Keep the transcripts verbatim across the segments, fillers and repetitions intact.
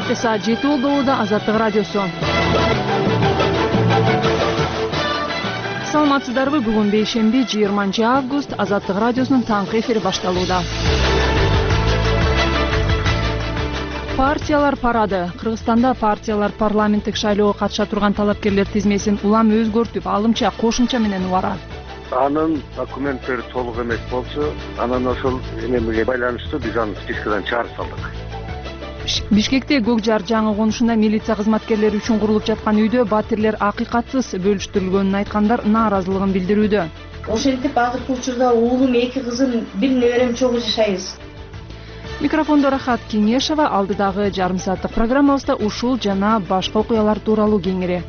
Кечте саат жети болду. Азаттык радиосу. Саламатсыздарбы? Бүгүн бейшемби, жыйырманчы август. Азаттык радиосунун таңкы эфири башталууда. Партиялар парады. Кыргызстанда партиялар парламенттик шайлоого катыша турган талапкерлер тизмесин улам өзгөртүп, алымча кошумча менен убарат. Анын документтери толук эмес болчу, анан ошол эмеге байланыштуу биз аны спискадан чыгарып салдык. Бишкекте Көк Жар жаңы конушунда милиция кызматкерлери үчүн курулуп жаткан үйдө батирлер акыйкатсыз бөлүштүрүлгөнүн айткандар нааразылыгын билдирүүдө. Ошентип азыркы учурда уулум, эки кызым, бир неберем чогуу жашайбыз. Микрофондо Рахат Кеңешова. Алдыдагы жарым сааттык программабызда ушул жана башка окуялар тууралуу кеңири.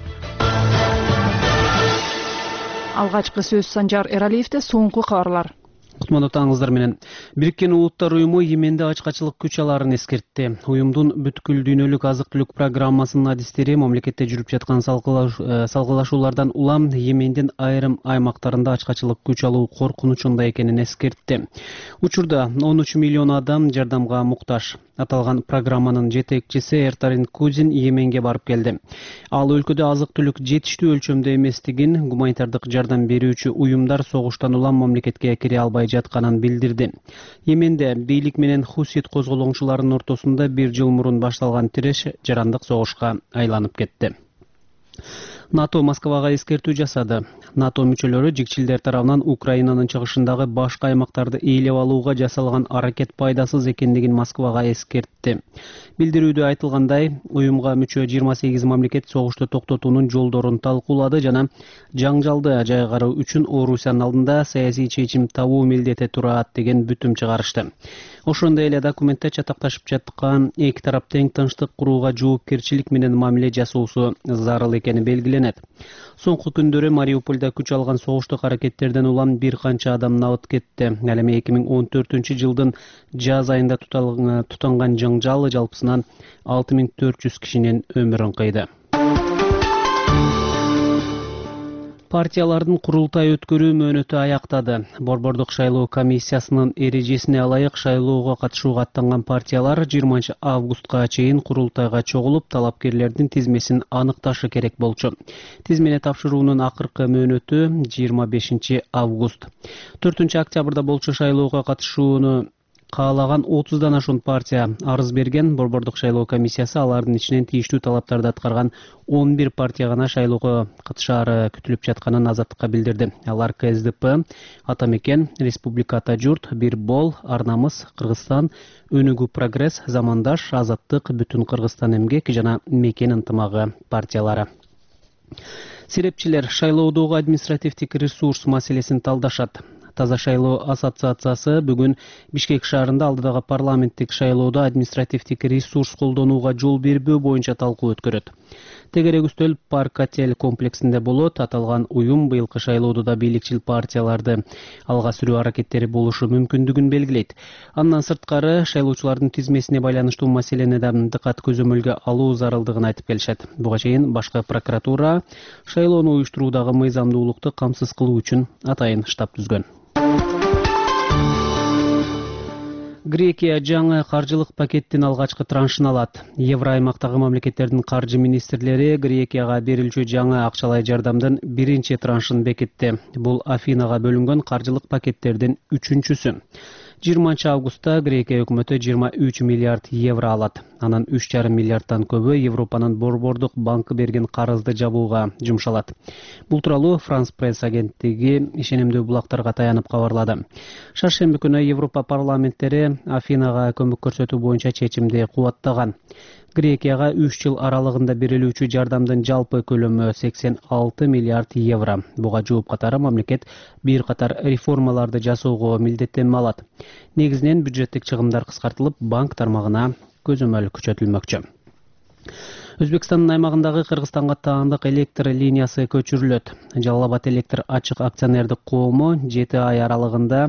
Алгачкы сөз Санжар Эралиевде, соңку кабарлар. Кутмандуу таңыңыздар менен. Бириккен Улуттар уюму Йеменде ачкачылык күч аларын эскертти. Уюмдун бүткүл дүйнөлүк азык-түлүк программасынын адистери мамлекетте жүрүп жаткан салгылашуулардан улам Йемендин айрым аймактарында ачкачылык күч алуу коркунучунда экенин эскертти. Учурда он үч миллион адам жардамга муктаж. Аталган программанын жетекчиси Эртарин Кузин Йеменге барып келди. Ал өлкөдө азык-түлүк жетиштүү өлчөмдө эместигин, гуманитардык жардам берүүчү уюмдар согуштан улам мамлекетке кире албай жатканын билдирди. Йеменде бийлик менен хусит козголоңчуларынын ортосунда бир жыл мурун башталган тиреш жарандык согушка айланып кетти. НАТО Москвага эскертүү жасады. НАТО мүчөлөрү жигчилдер тарабынан Украинанын чыгышындагы башка аймактарды ээлеп алууга жасалган аракет пайдасыз экендигин Москвага эскертти. Билдирүүдө айтылгандай, уюмга мүчө жыйырма сегиз мамлекет согушту токтотуунун жолдорун талкуулады жана жаңжалды жайгаруу үчүн Орусиянын алдында саясий чечим табуу милдети турат деген бүтүм чыгарышты. Ошондой эле документте чатакташып жаткан эки тарап тең тынчтык курууга жоопкерчилик менен мамиле жасоосу зарыл экени белгиленет. Соңку күндөрү Мариупольда күч алган согуштук аракеттерден улам бир канча адам набыт кетти. Ал эми эки миң он төртүнчү жылдын жаз айында тутанган жаңжал жалпысынан алты миң төрт жүз кишинин өмүрүн кыйды. Партиялардын курултай өткөрүү мөөнөтү аяктады. Борбордук шайлоо комиссиясынын эрежесине ылайык шайлоого катышууга аттанган партиялар жыйырманчы августка чейин курултайга чогулуп, талапкерлердин тизмесин аныкташы керек болчу. Тизмени тапшыруунун акыркы мөөнөтү жыйырма бешинчи август. төртүнчү октябрда болчу шайлоого катышууну каалаган отуздан ашуун партия арыз берген. Борбордук шайлоо комиссиясы алардын ичинен тийиштүү талаптарды аткарган он бир партия гана шайлоого катышаары күтүлүп жатканын Азаттыкка билдирди. Алар К С Д П, Атамекен, Республика Ата журт, Бир Бол, Ар-Намыс, Кыргызстан, Өнүгүү Прогресс, Замандаш, Азаттык, Бүтүн Кыргызстан эмгек жана Мекен ынтымагы партиялары. Серепчилер шайлоодогу административдик ресурс маселесин талдашат. Таза шайлоо ассоциациясы бүгүн Бишкек шаарында алдыдагы парламенттик шайлоодо административдик ресурс колдонууга жол бербөө боюнча талкуу өткөрөт. Тегерек үстөл Парк Отель комплексинде болот. Аталган уюм быйылкы шайлоодо да бийликчил партияларды алга сүрүү аракеттери болушу мүмкүндүгүн белгилейт. Андан сырткары шайлоочулардын тизмесине байланыштуу маселени да дыкат көзөмөлгө алуу зарылдыгын айтып келишет. Буга чейин башкы прокуратура шайлоону уюштуруудагы мыйзамдуулукту камсыз кылуу үчүн атайын штаб түзгөн. Грекия жаңы каржылык пакеттин алгачкы траншын алат. Евро аймактагы мамлекеттердин каржы министрлери Грекияга берилчү жаңы акчалай жардамдын биринчи траншын бекитти. Бул Афинага бөлүнгөн каржылык пакеттердин үчүнчүсү. жыйырманчы августта Грекия өкмөтү жыйырма үч миллиард евро алат. Анан үч жарым миллиардтан көбү Европанын Борбордук банкы берген карызды жабууга жумшалат. Бул тууралуу Франс пресс агенттиги ишенимдүү булактарга таянып кабарлады. Шаршемби күнү Европа парламенттери Афинага көмөк көрсөтүү боюнча чечимди кубаттаган. Грекияга үч жыл аралыгында берилүүчү жардамдын жалпы көлөмү сексен алты миллиард евро. Буга жооп катары мамлекет бир катар реформаларды жасоого милдеттенме алат. Негизинен бюджеттик чыгымдар кыскартылып, банк тармагына көзөмөл күчөтүлмөкчү. Өзбекстандын аймагындагы Кыргызстанга таандык электр линиясы көчүрүлөт. Жалал Абад электр ачык акционердик коому жети ай аралыгында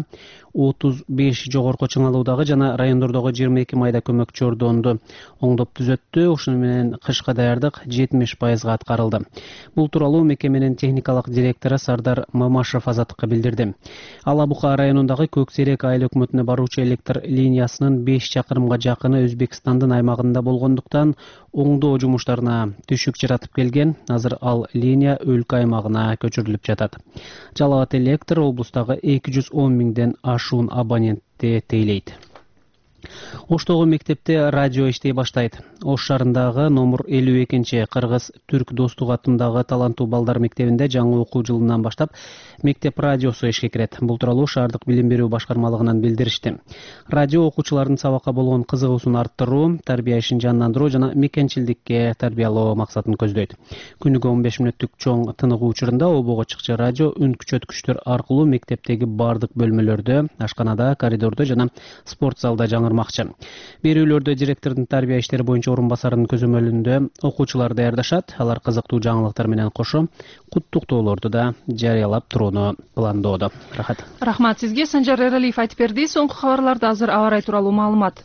отуз беш жогорку чыңалуудагы жана райондордогу жыйырма эки майда көмөкчү ордонду оңдоп түзөттү. Ошону менен кышка даярдык жетимиш пайызга аткарылды. Бул тууралуу мекеменин техникалык директору Сардар Мамашев Азаттыкка билдирди. Ала Бука районундагы Көксерек айыл өкмөтүнө баруучу электр линиясынын беш чакырымга жакыны Өзбекстандын аймагында болгондуктан оңдоо жумуштарына түшүк жаратып келген. Азыр ал линия өлкө аймагына көчүрүлүп жатат. Жалал электр облустагы эки жүз он миңден ашуун абонентти тейлейт. Оштогу мектепте радио иштей баштайт. Ош шаарындагы номер элүү экинчи Кыргыз Түрк достук атындагы таланттуу балдар мектебинде жаңы окуу жылынан баштап мектеп радиосу ишке кирет. Бул тууралуу шаардык билим берүү башкармалыгынан билдиришти. Радио окуучулардын сабакка болгон кызыгуусун арттыруу, тарбия ишин жандандыруу жана мекенчилдикке тарбиялоо максатын көздөйт. Күнүгө он беш мүнөттүк чоң тыныгуу учурунда обого чыкчы радио үн күчөткүчтөр аркылуу мектептеги бардык бөлмөлөрдө, ашканада, коридордо жана спорт залда жаңырмакчы. Берүүлөрдө директордун тарбия иштери боюнча орун басарынын көзөмөлүндө окуучулар даярдашат. Алар кызыктуу жаңылыктар менен кошо куттуктоолорду да жарыялап турууну пландоодо. Рахат. Рахмат сизге. Санжар Эралиев айтып берди. Соңку кабарларда азыр аба ырайы тууралуу маалымат.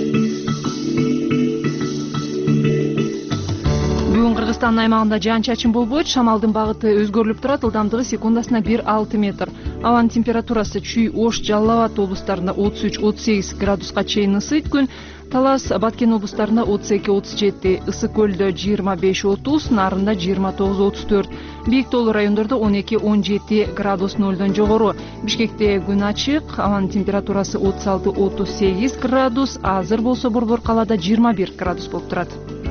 Бүгүн Кыргызстандын аймагында жаан-чачын болбойт. Шамалдын багыты өзгөрүлүп турат. Ылдамдыгы секундасына бир алты метр. Абанын температурасы Чүй, Ош, Жалал Абад облустарында отуз үч отуз сегиз градуска чейин ысыйт. Күн Талас, Баткен облустарында отуз эки отуз жети, Ысык көлдө жыйырма беш отуз, Нарында жыйырма тогуз отуз төрт, Бийик тоолуу райондордо он эки он жети градус нолдон жогору. Бишкекте күн ачык, абанын температурасы отуз алты отуз сегиз градус, азыр болсо Борбор калаада жыйырма бир градус болуп турат.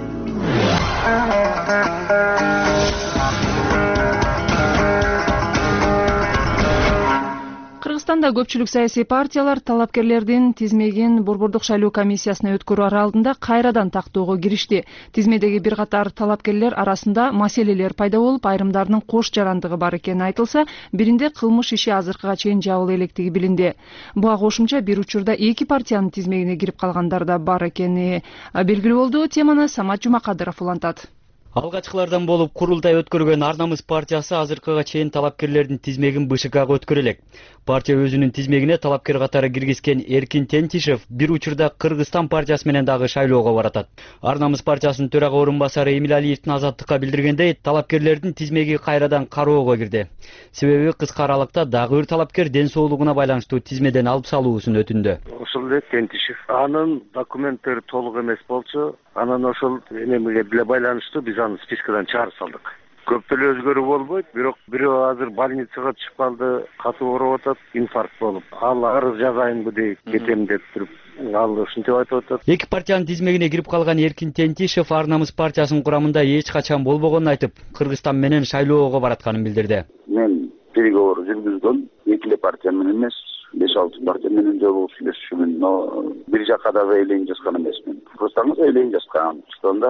Кыргызстанда көпчүлүк саясий партиялар талапкерлердин тизмегин Борбордук шайлоо комиссиясына өткөрүү аралыгында кайрадан тактоого киришти. Тизмедеги бир катар талапкерлер арасында маселелер пайда болуп, айрымдарынын кош жарандыгы бар экени айтылса, биринде кылмыш иши азыркыга чейин жабыла электиги билинди. Буга кошумча бир учурда эки партиянын тизмегине кирип калгандар да бар экени белгилүү болду. Теманы Самат Жумакадыров улантат. Алгачкылардан болуп курултай өткөргөн Ар намыс партиясы азыркыга чейин талапкерлердин тизмегин БШКга өткөрө элек. Партия өзүнүн тизмегине талапкер катары киргизген Эркин Тентишев бир учурда Кыргызстан партиясы менен дагы шайлоого баратат. Ар намыс партиясынын төрага орун басары Эмил Алиевдин Азаттыкка билдиргендей, талапкерлердин тизмеги кайрадан кароого кирди. Себеби кыска аралыкта дагы бир талапкер ден соолугуна байланыштуу тизмеден алып салуусун өтүндү. Ошол эле Тентишев. Анын документтери толук эмес болчу. Анан ошол эмеге деле байланыштуу биз аны спискадан чыгарып салдык. Көп деле өзгөрүү болбойт, бирок бирөө азыр больницага чыгып калды, катуу ооруп атат, инфаркт болуп. Ал арыз жазайынбы дейт, кетем деп туруп, ал ушинтип айтып атат. Эки партиянын тизмегине кирип калган Эркин Тентишев Ар намыс партиясынын курамында эч качан болбогонун айтып, Кыргызстан менен шайлоого баратканын билдирди. Мен переговор жүргүздүм, эки эле партия менен эмес, беш алты партия менен жолугуп сүйлөшүшүмүн, но бир жакка да эйлейин жазган эмесмин. Кыргызстанга эйлейин жазган. Кыргызстанда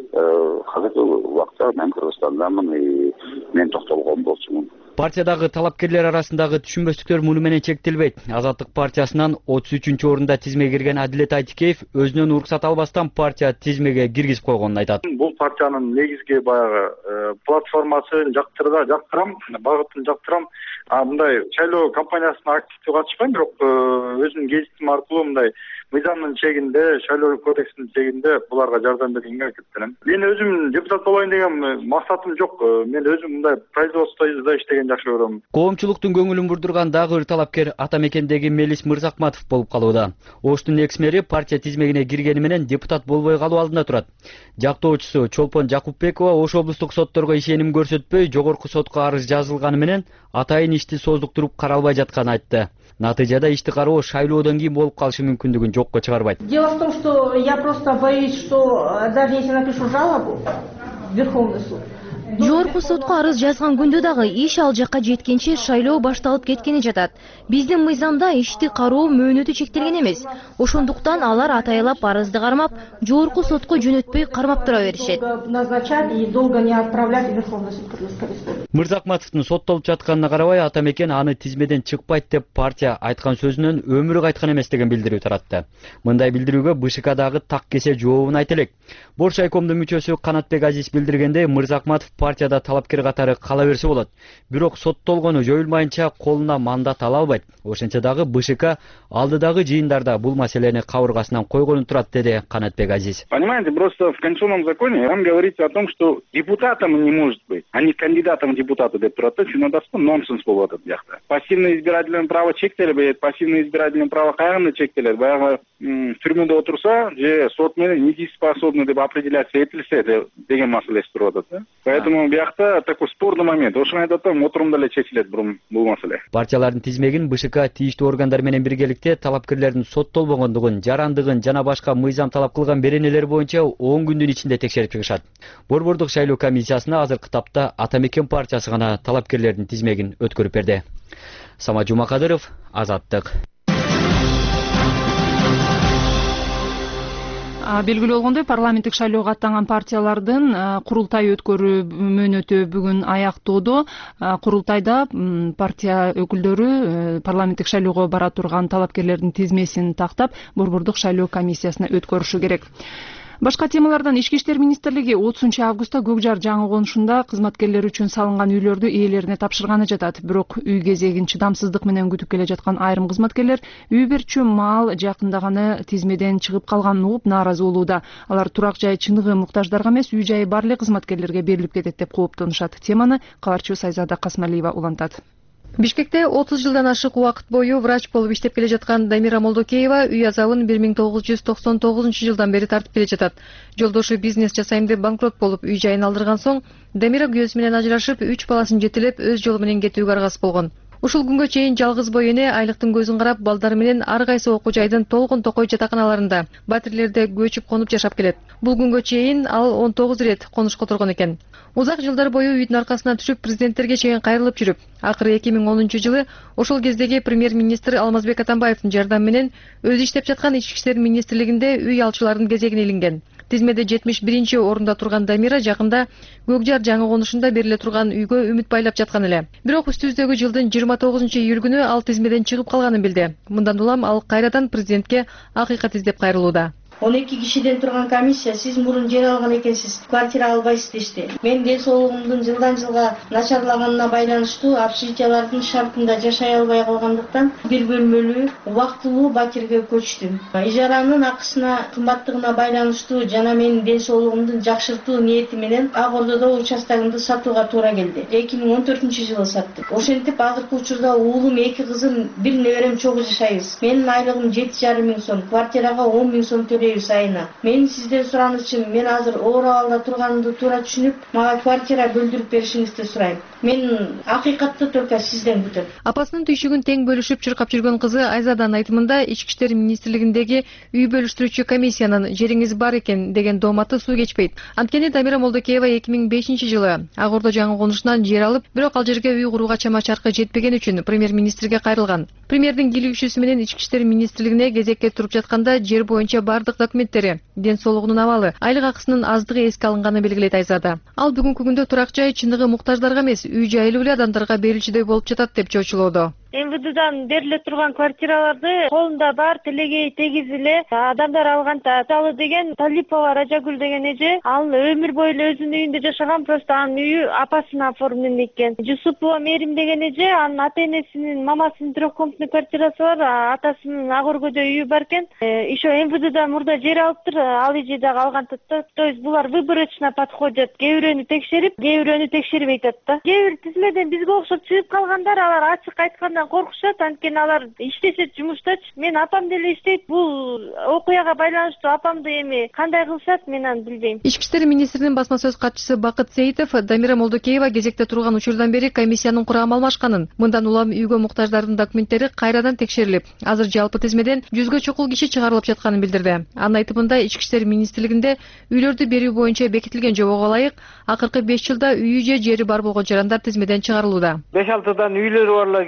азыркы убакта мен Кыргызстандамын, мен токтолгон болчумун. Партиядагы талапкерлер арасындагы түшүнбөстүктөр муну менен чектелбейт. Азаттык партиясынан отуз үчүнчү орунда тизмеге кирген Адилет Айтикеев өзүнөн уруксат албастан партия тизмеге киргизип койгонун айтат. Бул партиянын негизги баягы платформасын жактырда жактырам, багытын жактырам. А мындай шайлоо кампаниясына активдүү катышпайм, бирок өзүмдүн гезитим аркылуу мындай мыйзамдын чегинде, шайлоо кодексинин чегинде буларга жардам бергенге аракеттенем. Мен өзүм депутат болоюн деген максатым жок. Мен өзүм мындай производствода иштеген жакшы көрөм. Коомчулуктун көңүлүн бурдурган дагы бир талапкер ата мекендеги Мелис Мырзакматов болуп калууда. Оштун экс-мэри партия тизмегине киргени менен депутат болбой калуу алдында турат. Жактоочусу Чолпон Жакупбекова Ош облустук сотторго ишеним көрсөтпөй, жогорку сотко арыз жазылганы менен атайын ишти создуктуруп каралбай жатканын айтты. Натыйжада ишти кароо шайлоодон кийин болуп калышы мүмкүндүгүн жокко чыгарбайт. Дело в том, что я просто боюсь, что даже если напишу жалобу в Верховный суд, Жогорку сотко арыз жазган күндө дагы иш ал жакка жеткенче шайлоо башталып кеткени жатат. Биздин мыйзамда ишти кароо мөөнөтү чектелген эмес. Ошондуктан алар атайлап арызды кармап, жогорку сотко жөнөтпөй кармап тура беришет. назначать и долго не отправлять в Верховный суд Кыргызской республики. Мырзакматовдун соттолуп жатканына карабай Атамекен аны тизмеден чыкпайт деп партия айткан сөзүнөн өмүрү кайткан эмес деген билдирүү таратты. Мындай билдирүүгө БШКдагы так кесе жообун айта элек. Бош айкомдун мүчөсү Канатбек Азиз билдиргендей, Мырзакматов партияда талапкер катары кала берсе болот. Бирок соттолгону жоюлмайынча колуна мандат ала албайт. Ошентсе дагы БШК алдыдагы жыйындарда бул маселени кабыргасынан койгону турат, деди Канатбек Азиз. Понимаете, просто в конституционном законе там говорится о том, что депутатом не может быть, а не кандидатом в депутаты деп турат. Чынында нонсенс болуп атат биякта. Пассивный избирательное право чектелбейт, пассивный избирательное право кайгында чектелет. Баягы түрмөдө отурса, же сот менен недееспособный деп определяться этилсе деген маселеси туруп атат. Поэтому биякта такой спорный момент. Ошону айтып атам, отурумда эле чечилет бул маселе. Партиялардын тизмегин БШК тийиштүү органдар менен биргеликте талапкерлердин соттолбогондугун, жарандыгын жана башка мыйзам талап кылган беренелер боюнча он күндүн ичинде текшерип чыгышат. Борбордук шайлоо комиссиясына азыркы тапта Атамекен партиясы гана талапкерлердин тизмегин өткөрүп берди. Самат Жумакадыров, Азаттык. Белгилүү болгондой, парламенттик шайлоого аттанган партиялардын курултай өткөрүү мөөнөтү бүгүн аяктоодо. Курултайда партия өкүлдөрү парламенттик шайлоого бара турган талапкерлердин тизмесин тактап, борбордук шайлоо комиссиясына өткөрүшү керек. Башка темалардан Ички иштер министрлиги отузунчу августта Көк Жар жаңы конушунда кызматкерлер үчүн салынган үйлөрдү ээлерине тапшырганы жатат. Бирок үй кезегин чыдамсыздык менен күтүп келе жаткан айрым кызматкерлер үй берчү маал жакындаганы тизмеден чыгып калганын угуп нааразы болууда. Алар турак жай чыныгы муктаждарга эмес, үй жайы бар эле кызматкерлерге берилип кетет деп кооптонушат. Теманы кабарчыбыз Айзада Касмалиева улантат. Бишкекте отуз жылдан ашык убакыт бою врач болуп иштеп келе жаткан Дамира Молдокеева үй азабын бир миң тогуз жүз токсон тогузунчу жылдан бери тартып келе жатат. Жолдошу бизнес жасайм деп банкрот болуп үй жайын алдырган соң Дамира күйөөсү менен ажырашып, үч баласын жетелеп өз жолу менен кетүүгө аргасыз болгон. Ушул күнгө чейин жалгыз бой эне айлыктын көзүн карап, балдары менен ар кайсы окуу жайдын толгон токой жатаканаларында, батирлерде көчүп конуп жашап келет. Бул күнгө чейин ал он тогуз рет конушка отургон экен. Узак жылдар бою үйдүн аркасына түшүп, президенттерге чейин кайрылып жүрүп, акыры эки миң онунчу жылы ошол кездеги премьер-министр Алмазбек Атамбаевдин жардамы менен өзү иштеп жаткан Ички иштер министрлигинде үй алчылардын кезегине илинген. Тизмеде жетимиш биринчи орунда турган Дамира жакында Көк Жар жаңы конушунда бериле турган үйгө үмүт байлап жаткан эле. Бирок үстүбүздөгү жылдын жыйырма тогузунчу июль күнү ал тизмеден чыгып калганын билди. Мындан улам ал кайрадан президентке акыйкат издеп кайрылууда. он эки кишиден турган комиссия сиз мурун жер алган экенсиз, квартира албайсыз дешти. Мен ден соолугумдун жылдан жылга начарлаганына байланыштуу общежитиялардын шартында жашай албай калгандыктан бир бөлмөлүү убактылуу батирге көчтүм. Ижаранын акысына кымбаттыгына байланыштуу жана менин ден соолугумдун жакшыртуу ниети менен Ак Ордодо участогумду сатууга туура келди. эки миң он төртүнчү жылы саттым. Ошентип азыркы учурда уулум, эки кызым, бир неберем чогуу жашайбыз. Менин айлыгым жети жарым миң сом, квартирага он миң сом сайына. Мен сизден суранычым, мен азыр оор абалда турганымды туура түшүнүп, мага квартира бөлдүрүп беришиңизди сурайм. Мен акыйкатты только сизден күтөм. Апасынын түйшүгүн тең бөлүшүп чуркап жүргөн кызы Айзаданын айтымында Ички иштер министрлигиндеги үй бөлүштүрүүчү комиссиянын жериңиз бар экен деген дооматы суу кечпейт. Анткени Дамира Молдокеева эки миң бешинчи жылы Ак Ордо жаңы конушунан жер алып, бирок ал жерге үй курууга чама чаркы жетпеген үчүн премьер-министрге кайрылган. Премьердин кийлигүүчүсү менен Ички иштер министрлигине кезекке туруп жатканда жер боюнча бардык документтери, ден соолугунун абалы, айлык акысынын аздыгы эске алынганы белгилейт Айзада. Ал бүгүнкү күндө турак жай чыныгы муктаждарга эмес, үй жайлуу эле адамдарга берилчүдөй болуп жатат деп чочулоодо. эм вэ дэдан бериле турган квартираларды колунда бар тилегей тегиз эле адамдар алганда. Мисалы деген Талипова Ражагүл деген эже, ал өмүр бою эле өзүнүн үйүндө жашаган, просто анын үйү апасына оформлен экен. Жусупова Мерим деген эже, анын ата энесинин мамасынын трехкомнатный квартирасы бар, атасынын Ак Ордодо үйү бар экен. Еще эм вэ дэдан мурда жер алыптыр, ал эже дагы алгантат да. То есть булар выборочно подходят. Кээ бирөөнү текшерип, кээ бирөөнү текшербей атат да. Кээ бир тизмеден бизге окшоп чыгып калгандар, алар ачык айткандан коркушат, анткени алар иштешет жумуштачы. Мен апам деле иштейт, бул окуяга байланыштуу апамды эми кандай кылышат, мен аны билбейм. Ички иштер министринин басма сөз катчысы Бакыт Сейитов Дамира Молдокеева кезекте турган учурдан бери комиссиянын курамы алмашканын, мындан улам үйгө муктаждардын документтери кайрадан текшерилип, азыр жалпы тизмеден жүзгө чукул киши чыгарылып жатканын билдирди. Анын айтымында Ички иштер министрлигинде үйлөрдү берүү боюнча бекитилген жобого ылайык акыркы беш жылда үйү же жери бар болгон жарандар тизмеден чыгарылууда. беш алтыдан үйлөрү барлар кишилерди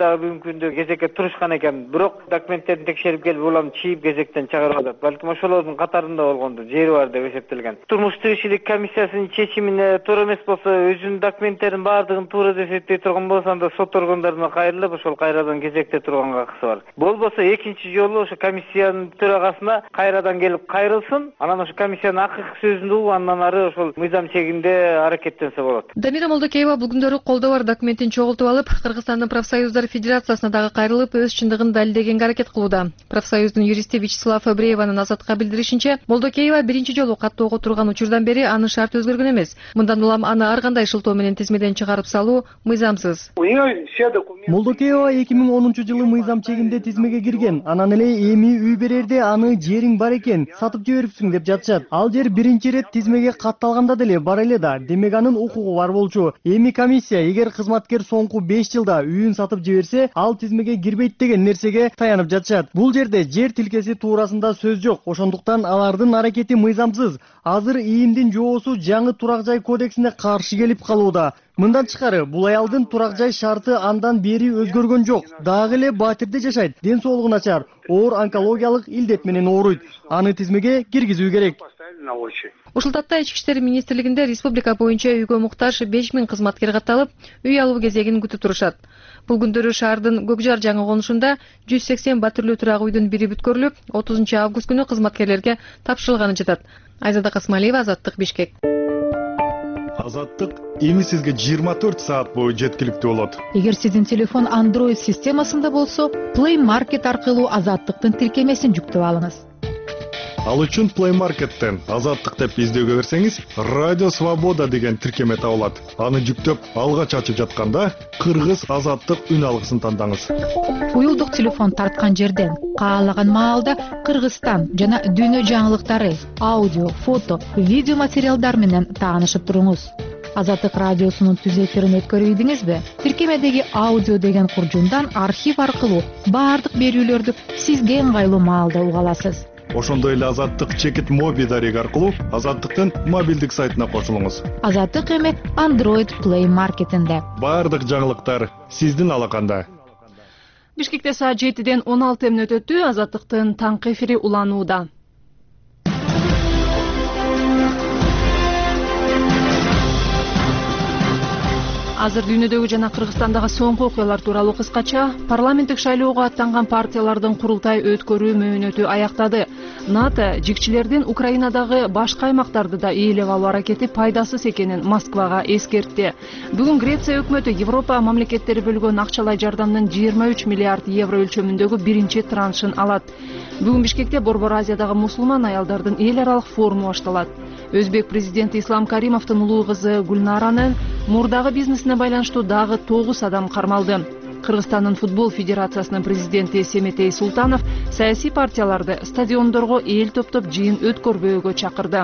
дагы бүгүнкү күндө кезекке турушкан экен. Бирок документтерин текшерип келип улам чийип кезектен чыгарып атат. Балким ошолордун катарында болгондур, жери бар деп эсептелген. Турмуш тиричилик комиссиясынын чечимине туура эмес болсо, өзүнүн документтерин баардыгын туура деп эсептей турган болсо, анда сот органдарына кайрылып, ошол кайрадан кезекте турганга акысы бар. Болбосо экинчи жолу ошо комиссиянын төрагасына кайрадан келип кайрылсын, анан ошо комиссиянын акыркы сөзүн угуп, андан ары ошол мыйзам чегинде аракеттенсе болот. Дамира Молдокеева бул күндөрү колдоо бар документин чогултуп алып, Кыргызстандын профсоюздар федерациясына дагы кайрылып, өз чындыгын далилдегенге аракет кылууда. Профсоюздун юристи Вячеслав Фабрееванын Азатка билдиришинче, Молдокеева биринчи жолу каттоого турган учурдан бери анын шарты өзгөргөн эмес. Мындан улам аны ар кандай шылтоо менен тизмеден чыгарып салуу мыйзамсыз. Молдокеева эки миң онунчу жылы мыйзам чегинде тизмеге кирген. Анан эле эми үй берерде аны жериң бар экен, сатып жибериптиң деп жатышат. Ал жер биринчи рет тизмеге катталганда деле бар эле да, демек анын укугу бар болчу. Эми комиссия эгер кызматкер соңку беш жылда үйүн сатып жиберсе, ал тизмеге кирбейт деген нерсеге таянып жатышат. Бул жерде жер тилкеси туурасында сөз жок. Ошондуктан алардын аракети мыйзамсыз. Азыр ИИМдин жоосу жаңы турак жай кодексине каршы келип калууда. Мындан тышкары, бул аялдын турак жай шарты андан бери өзгөргөн жок. Дагы эле Батирде жашайт, ден соолугу начар, оор онкологиялык илдет менен ооруйт. Аны тизмеге киргизүү керек. Ушул татта Ички иштер министрлигинде республика боюнча үйгө муктаж беш миң кызматкер катталып, үй алуу кезегин күтүп турушат. Бул күндөрү шаардын Көкжар жаңы конушунда жүз сексен батирлүү турак үйдүн бири бүткөрүлүп, отузунчу август күнү кызматкерлерге тапшырылганы жатат. Айзада Касмалиева, Азаттык, Бишкек. Азаттык эми сизге жыйырма төрт саат бою жеткиликтүү болот. Эгер сиздин телефон Android системасында болсо, Play Market аркылуу Азаттыктын тиркемесин жүктөп алыңыз. Ал үчүн Play Market'тен Азаттык деп издөөгө берсеңиз, Радио Свобода деген тиркеме табылат. Аны жүктөп, алгач ачып жатканда Кыргыз Азаттык үн алгысын тандаңыз. Уюлдук телефон тарткан жерден каалаган маалда Кыргызстан жана дүйнө жаңылыктары, аудио, фото, видео материалдар менен таанышып туруңуз. Азаттык радиосунун түз эфирин өткөрүп идиңизби? Тиркемедеги аудио деген куржундан архив аркылуу баардык берүүлөрдү сизге ыңгайлуу маалда уга аласыз. Ошондой эле Азаттык чекит моби дареги аркылуу Азаттыктын мобилдик сайтына кошулуңуз. Азаттык эми Android Play Market'инде. Баардык жаңылыктар сиздин алаканда. Бишкекте саат жетиден он алты мүнөт өтү. Азаттыктын таңкы эфири уланууда. Азыр дүйнөдөгү жана Кыргызстандагы соңку окуялар тууралуу кыскача. Парламенттик шайлоого аттанган партиялардын курултай өткөрүү мөөнөтү аяктады. НАТО жигчилердин Украинадагы башка аймактарды да ээлеп алуу аракети пайдасыз экенин Москвага эскертти. Бүгүн Греция өкмөтү Европа мамлекеттери бөлгөн акчалай жардамдын жыйырма үч миллиард евро өлчөмүндөгү биринчи траншын алат. Бүгүн Бишкекте Борбор Азиядагы мусулман аялдардын эл аралык форуму башталат. Өзбек президенти Ислам Каримовдун улуу кызы Гүлнаранын мурдагы бизнесине байланыштуу дагы тогуз адам кармалды. Кыргызстандын футбол федерациясынын президенти Семетей Султанов саясий партияларды стадиондорго эл топтоп жыйын өткөрбөөгө чакырды.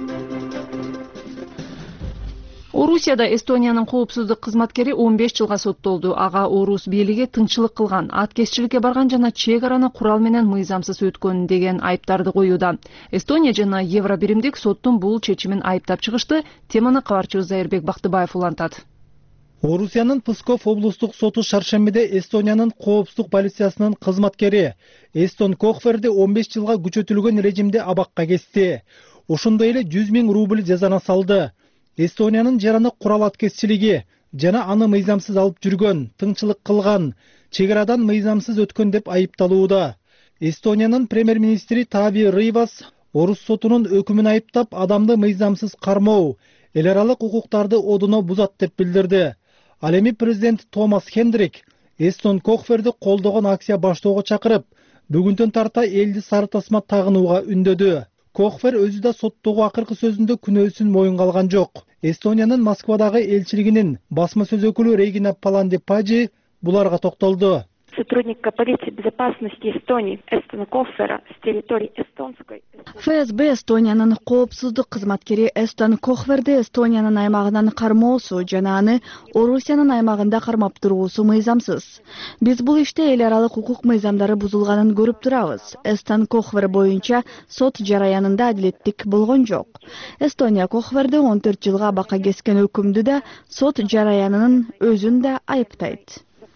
Орусияда Эстониянын коопсуздук кызматкери он беш жылга соттолду. Ага орус бийлиги тынччылык кылган, аткезчиликке барган жана чек араны курал менен мыйзамсыз өткөн деген айыптарды коюуда. Эстония жана Евробиримдик соттун бул чечимин айыптап чыгышты. Теманы кабарчыбыз Зайырбек Бактыбаев улантат. Орусиянын Псков облустук соту шаршембиде Эстониянын коопсуздук полициясынын кызматкери Эстон Кохверди он беш жылга күчөтүлгөн режимде абакка кести. Ошондой эле жүз миң рубль жазана салды. Эстониянын жараны курал аткезчилиги жана аны мыйзамсыз алып жүргөн, тыңчылык кылган, чек арадан мыйзамсыз өткөн деп айыпталууда. Эстониянын премьер-министри Тави Рыйвас орус сотунун өкүмүн айыптап, адамды мыйзамсыз кармоо, эл аралык укуктарды одуно бузат деп билдирди. Ал эми президент Томас Хендрик Эстон Кохверди колдогон акция баштоого чакырып, бүгүндөн тарта элди сары тасма тагынууга үндөдү. Кохвер өзү да соттогу акыркы сөзүндө күнөөсүн моюнга алган жок. Эстониянын Москвадагы элчилигинин басма сөз өкүлү Регина Паландипаджи буларга токтолду. Сотрудника полиции безопасности Эстонии Эстона Кохвера с территории эстонской. ФСБ Эстониянын коопсуздук кызматкери Эстон Кохверди Эстониянын аймагынан кармоосу жана аны Орусиянын аймагында кармап туруусу мыйзамсыз. Биз бул иште эл аралык укук мыйзамдары бузулганын көрүп турабыз. Эстон Кохвер боюнча сот жараянында адилеттик болгон жок. Эстония Кохверди он төрт жылга абакка кескен өкүмдү да сот жараянынын өзүн да айыптайт.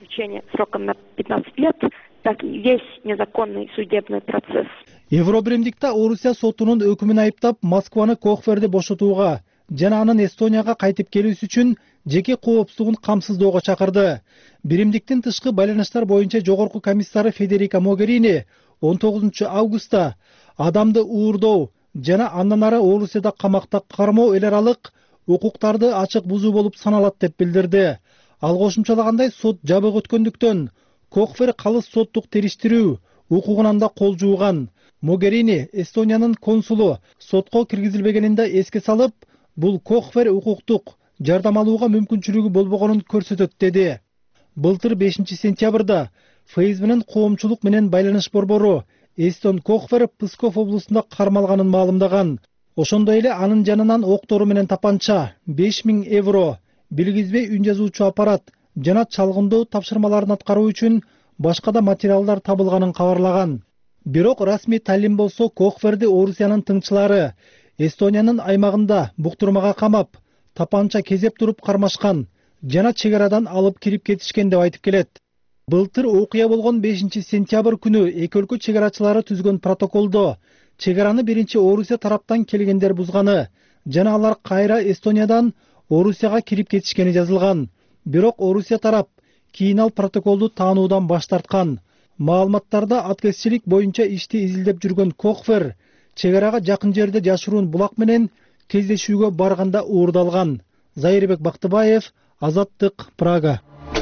заключение сроком на пятнадцать лет, так и весь незаконный судебный процесс. Евробиримдикте Орусия сотунун өкүмүн айыптап Москваны Кохверди бошотууга жана анын Эстонияга кайтып келүүсү үчүн жеке коопсуздугун камсыздоого чакырды. Биримдиктин тышкы байланыштар боюнча жогорку комиссары Федерика Могерини он тогузунчу августта адамды уурдоо жана андан ары Орусияда камакта кармоо эл аралык укуктарды ачык бузуу болуп саналат деп билдирди. Ал кошумчалагандай, сот жабык өткөндүктөн Кохвер калыс соттук териштирүү укугунан да кол жууган. Могерини Эстониянын консулу сотко киргизилбегенин да эске салып, бул Кохвер укуктук жардам алууга мүмкүнчүлүгү болбогонун көрсөтөт деди. Былтыр бешинчи сентябрда ФСБнын коомчулук менен байланыш борбору Эстон Кохвер Псков облусунда кармалганын маалымдаган. Ошондой эле анын жанынан октору менен тапанча, беш миң евро, билгизбей үн жазуучу аппарат жана чалгындоо тапшырмаларын аткаруу үчүн башка да материалдар табылганын кабарлаган. Бирок расмий талим болсо Кохверди Орусиянын тыңчылары Эстониянын аймагында буктурмага камап, тапанча кезеп туруп кармашкан жана чек арадан алып кирип кетишкен деп айтып келет. Былтыр окуя болгон бешинчи сентябрь күнү эки өлкө чек арачылары түзгөн протоколдо чек араны биринчи Орусия тараптан келгендер бузганы жана алар кайра Эстониядан Орусияга кирип кетишкени жазылган. Бирок Орусия тарап кийин ал протоколду таануудан баш тарткан. Маалыматтарда аткезчилик боюнча ишти изилдеп жүргөн Кохвер чек арага жакын жерде жашыруун булак менен кездешүүгө барганда уурдалган. Зайырбек Бактыбаев, Азаттык, Прага.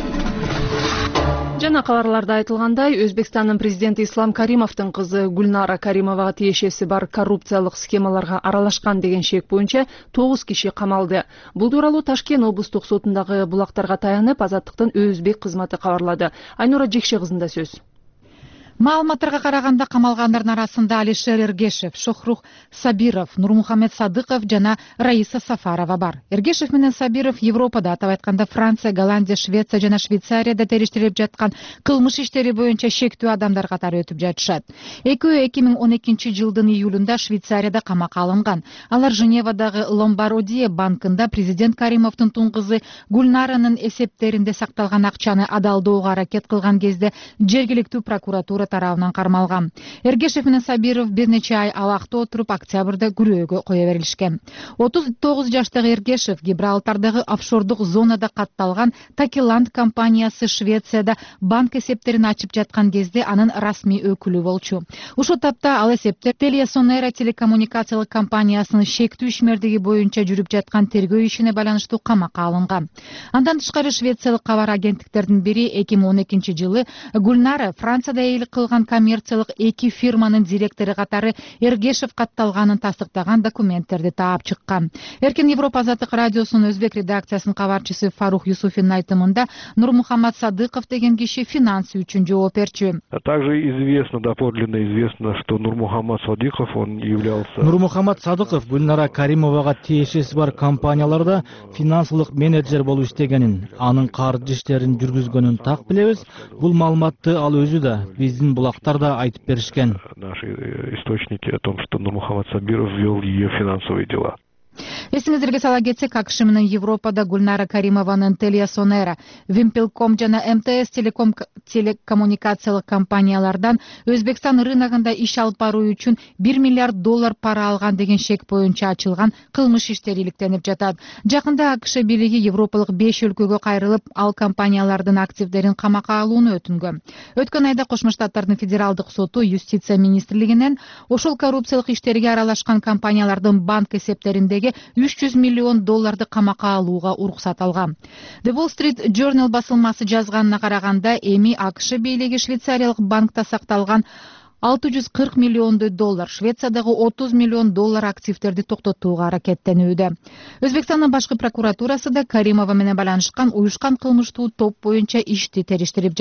Жана кабарларда айтылгандай, Өзбекстандын президенти Ислам Каримовдун кызы Гульнара Каримовага тиешеси бар коррупциялык схемаларга аралашкан деген шек боюнча тогуз киши камалды. Бул тууралуу Ташкент облустук сотундагы булактарга таянып, Азаттыктын Өзбек кызматы кабарлады. Айнура Жекше кызында сөз. Маалыматтарга караганда камалгандардын арасында Алишер Эргешев, Шохрух Сабиров, Нурмухамед Садыков жана Раиса Сафарова бар. Эргешев менен Сабиров Европада, атап айтканда Франция, Голландия, Швеция жана Швейцарияда териштирилип жаткан кылмыш иштери боюнча шектүү адамдар катары өтүп жатышат. Экөө эки миң он экинчи жылдын июлунда Швейцарияда камакка алынган. Алар Женевадагы Ломбардия банкында президент Каримовдун тун кызы Гульнаранын эсептеринде сакталган акчаны адалдоого аракет кылган кезде жергиликтүү прокуратура тарабынан кармалган. Эргешев менен Сабиров бир нече ай абакта отуруп, октябрда күрөөгө кое берилишкен. отуз тогуз жаштагы Эргешев Гибралтардагы офшордук зонада катталган Такиланд компаниясы Швецияда банк эсептерин ачып жаткан кезде анын расмий өкүлү болчу. Ушул тапта ал эсептер Телесонера телекоммуникациялык компаниясынын шектүү ишмердиги боюнча жүрүп жаткан тергөө ишине байланыштуу камакка алынган. Андан тышкары швециялык кабар агенттиктердин бири эки миң он экинчи жылы Гульнара Францияда эйлик кылган коммерциялык эки фирманын директору катары Эргешев катталганын тастыктаган документтерди таап чыккан. Эркин Европа Азаттык радиосунун өзбек редакциясынын кабарчысы Фарух Юсуфиндин айтымында Нурмухаммад Садыков деген киши финансы үчүн жооп берчү. Также известно, доподлинно известно, что Нурмухаммад Садыков он являлся Нурмухаммад Садыков Гульнара Каримовага тиешеси бар компанияларда финансылык менеджер болуп иштегенин, анын каржы иштерин жүргүзгөнүн так билебиз. Бул маалыматты ал өзү да, биздин булактар да айтып беришкен. Наши источники о том, что Нурмухаммад Сабиров вел ее финансовые дела. Эсиңиздерге сала кетсек, АКШ менен Европада Гульнара Каримованын Телесонера, Вимпелком жана МТС телеком телекоммуникациялык компаниялардан Өзбекстан рыногунда иш алып баруу үчүн бир миллиард доллар пара алган деген шек боюнча ачылган кылмыш иштери иликтенип жатат. Жакында АКШ бийлиги европалык беш өлкөгө кайрылып, ал компаниялардын активдерин камакка алууну өтүнгөн. Өткөн айда Кошмо Штаттардын федералдык соту Юстиция министрлигинен ошол коррупциялык иштерге аралашкан компаниялардын банк эсептеринде үч жүз миллион долларды камакка алууга уруксат алган. The Wall Street Journal басылмасы жазганына караганда, эми АКШ бийлиги Швейцариялык банкта сакталган алты жүз кырк миллиондой доллар, Швециядагы отуз миллион доллар активтерди токтотууга аракеттенүүдө. Өзбекстандын башкы прокуратурасы да Каримова менен байланышкан уюшкан кылмыштуу топ боюнча ишти териштирип жатат.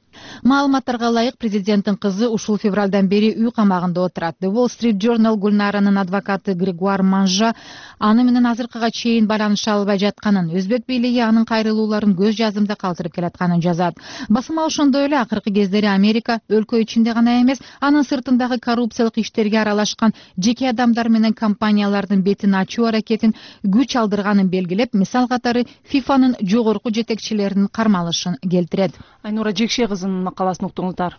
Маалыматтарга ылайык, президенттин кызы ушул февралдан бери үй камагында отурат. The Wall Street Journal Гүлнаранын адвокаты Грегуар Манжа аны менен азыркыга чейин байланыша албай жатканын, өзбек бийлиги анын кайрылууларын көз жазымда калтырып келатканын жазат. Басма ошондой эле акыркы кездери Америка өлкө ичинде гана эмес, анын сыртындагы коррупциялык иштерге аралашкан жеке адамдар менен компаниялардын бетин ачуу аракетин күч алдырганын белгилеп, мисал катары фифанын жогорку жетекчилеринин кармалышын келтирет. Айнура Жекше кызынын макаласын уктуңуздар.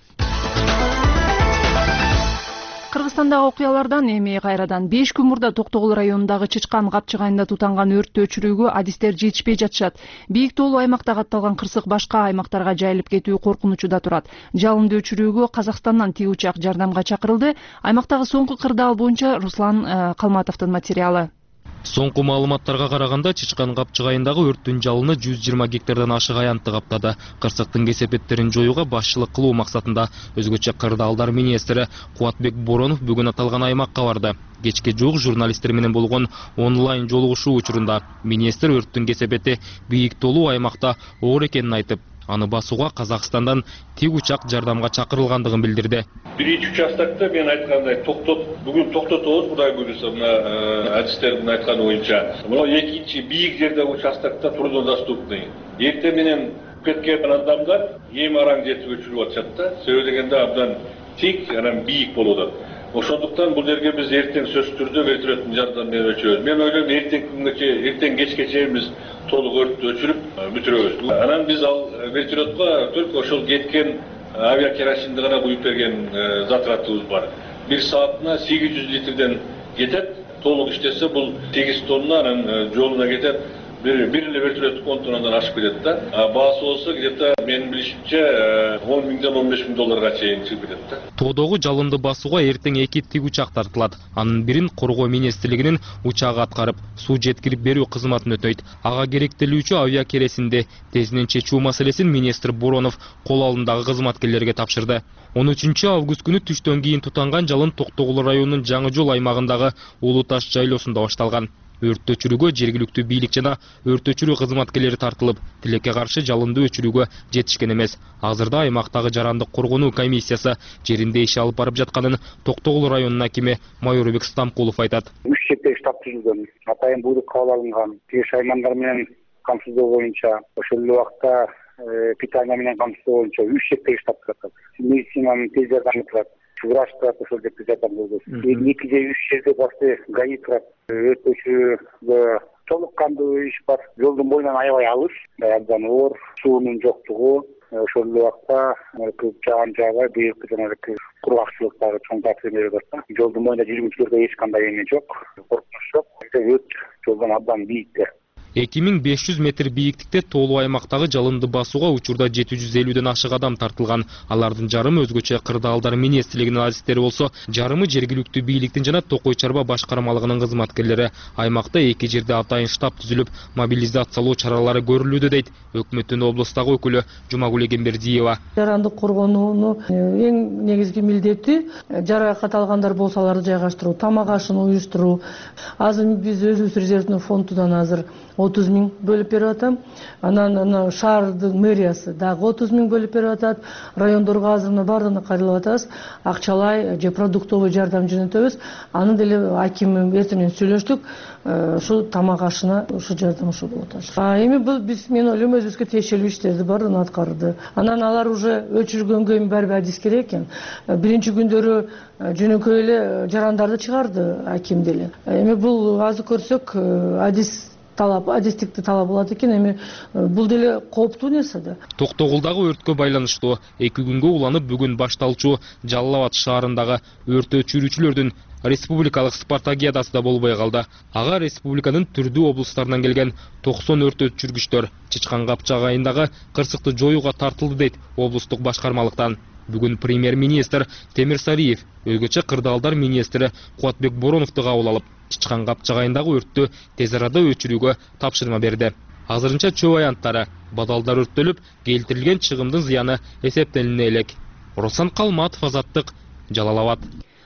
Кыргызстандагы окуялардан эми кайрадан беш күн мурда Токтогул районундагы Чычкан капчыгайында тутанган өрттү өчүрүүгө адистер жетишпей жатышат. Бийик тоолуу аймакта катталган кырсык башка аймактарга жайылып кетүү коркунучу да турат. Жалынды өчүрүүгө Казакстандан тигүүчак жардамга чакырылды. Аймактагы соңку кырдаал боюнча Руслан Калматовдун материалы. Соңку маалыматтарга караганда, Чычкан капчыгайындагы өрттүн жалыны жүз жыйырма гектардан ашык аянтты каптады. Кырсыктын кесепеттерин жоюуга башчылык кылуу максатында өзгөчө кырдаалдар министри Кубатбек Боронов бүгүн аталган аймакка барды. Кечке жук журналисттер менен болгон онлайн жолугушуу учурунда министр өрттүн кесепети бийик тоолуу аймакта оор экенин айтып, аны басууга Казакстандан тик учак жардамга чакырылгандыгын билдирди. Биринчи участокто мен айткандай токтот, бүгүн токтотобуз, Кудай буйруса, мына адистердин айтканы боюнча. Мына экинчи бийик жерде участокто труднодоступный. Эртең менен кеткен адамдар эми араң жетип өчүрүп атышат да. Себеби дегенде абдан тик, анан бийик болуп атат. Ошондуктан бул жерге биз эртең сөзсүз түрдө вертолеттун жардамы менен өчүрөбүз. Мен ойлойм, эртең күнгөчө, эртең кечке чейин биз толук өрттү өчүрүп бүтүрөбүз. Анан биз ал вертолетко только ошол кеткен авиакеросинди гана куюп берген затратыбыз бар. Бир саатына сегиз жүз литрден кетет. Толук иштесе бул сегиз тонна анан жолуна кетет. Бир бир эле вертолет он тоннадан ашып кетет да. Баасы болсо где-то менин билишимче он миңден он беш миң долларга чейин чыгып кетет да. Тоодогу жалынды басууга эртең эки тик учак тартылат. Анын бирин Коргоо министрлигинин учагы аткарып, суу жеткирип берүү кызматын өтөйт. Ага керектелүүчү авиакересинди тезинен чечүү маселесин министр Боронов кол алдындагы кызматкерлерге тапшырды. он үчүнчү август күнү түштөн кийин тутанган жалын Токтогул районунун Жаңы жол аймагындагы Улуу Таш жайлоосунда башталган. Өрттү өчүрүүгө жергиликтүү бийлик жана өрт өчүрүү кызматкерлери тартылып, тилекке каршы жалынды өчүрүүгө жетишкен эмес. Азырда аймактагы жарандык коргонуу комиссиясы жеринде иш алып барып жатканын Токтогул районунун акими Майорбек Стамкулов айтат. Үч жектеги штаб түзүлгөн, атайын буйрук кабыл алынган, тиеш аймандар менен камсыздоо боюнча, ошол эле убакта питание менен камсыздоо боюнча үч жектеги штаб турат. Медицинанын тез жардамы турат. Врач турат, ошол жерде жардам берет. эки же үч жерде башты ГАИ турат. Өрт өчүрүүгө толук кандуу иш бар. Жолдун боюнан аябай алыс, абдан оор, суунун жоктугу, ошол эле убакта көп жаан жаабай, быйылкы жанагы кургакчылыктагы чоң таасир берип атат. Жолдун боюнда жүргүнчүлөргө эч кандай эме жок, коркунуч жок. Өрт жолдон абдан бийикте. эки миң беш жүз метр бийиктикте тоолуу аймактагы жалынды басууга учурда жети жүз элүүдөн ашык адам тартылган. Алардын жарымы өзгөчө кырдаалдар министрлигинин адистери болсо, жарымы жергиликтүү бийликтин жана Токой чарба башкармалыгынын кызматкерлери. Аймакта эки жерде атайын штаб түзүлүп, мобилизациялоо чаралары көрүлүүдө дейт өкмөттүн облустагы өкүлү Жумагүл Эгембердиева. Жарандык коргонуунун эң негизги милдети жаракат алгандар болсо аларды жайгаштыруу, тамак ашын уюштуруу. Азыр биз өзүбүз резервдүү фондунан азыр отуз миң бөлүп берип атам. Анан ана шаардын мэриясы дагы отуз миң бөлүп берип атат. Райондорго азыр мына баардыгына кайрылып атабыз. Акчалай же продуктовый жардам жөнөтөбүз. Аны деле аким эртең сүйлөштүк. Ушу тамак ашына ушу жардам ушу болот. А эми бул биз мен ойлойм өзүбүзгө тиешелүү иштерди баарын аткарды. Анан алар уже өчүргөнгө эми барбы адис керек экен. Биринчи күндөрү жөнөкөй эле жарандарды чыгарды аким деле. Эми бул азыр көрсөк адис талап, адистикти талап болот экен, эми бул деле кооптуу нерсе да. Токтогулдагы өрткө байланыштуу эки күнгө уланып бүгүн башталчу Жалал Абад шаарындагы өрт өчүрүүчүлөрдүн республикалык спартакиадасы да болбой калды. Ага республиканын түрдүү облустарынан келген токсон өрт өчүргүчтөр Чычкан капчыгайындагы кырсыкты жоюуга тартылды дейт облустук башкармалыктан. Бүгүн премьер-министр Темир Сариев өзгөчө кырдаалдар министри Кубатбек Бороновду кабыл алып, Чычкан капчыгайындагы өрттү тез арада өчүрүүгө тапшырма берди. Азырынча чөө аянттары, бадалдар өрттөлүп, келтирилген чыгымдын зыяны эсептелине элек. Руслан Калматов, Азаттык, Жалал Абад.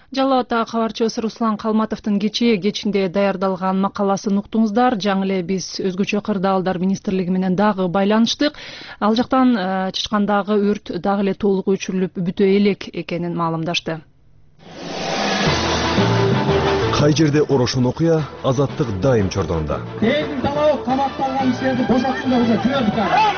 Жалал Абадтагы кабарчыбыз Руслан Калматовдун кечээ кечинде даярдалган макаласын уктуңуздар. Жаңы эле биз өзгөчө кырдаалдар министрлиги менен дагы байланыштык. Ал жактан Чычкандагы өрт дагы эле толук өчүрүлүп бүтө элек экенин маалымдашты. Кай жерде орошон окуя, Азаттык дайым чордонунда. Элдин талабы каматталган кишилерди бошотсун деп уже күбөлүк.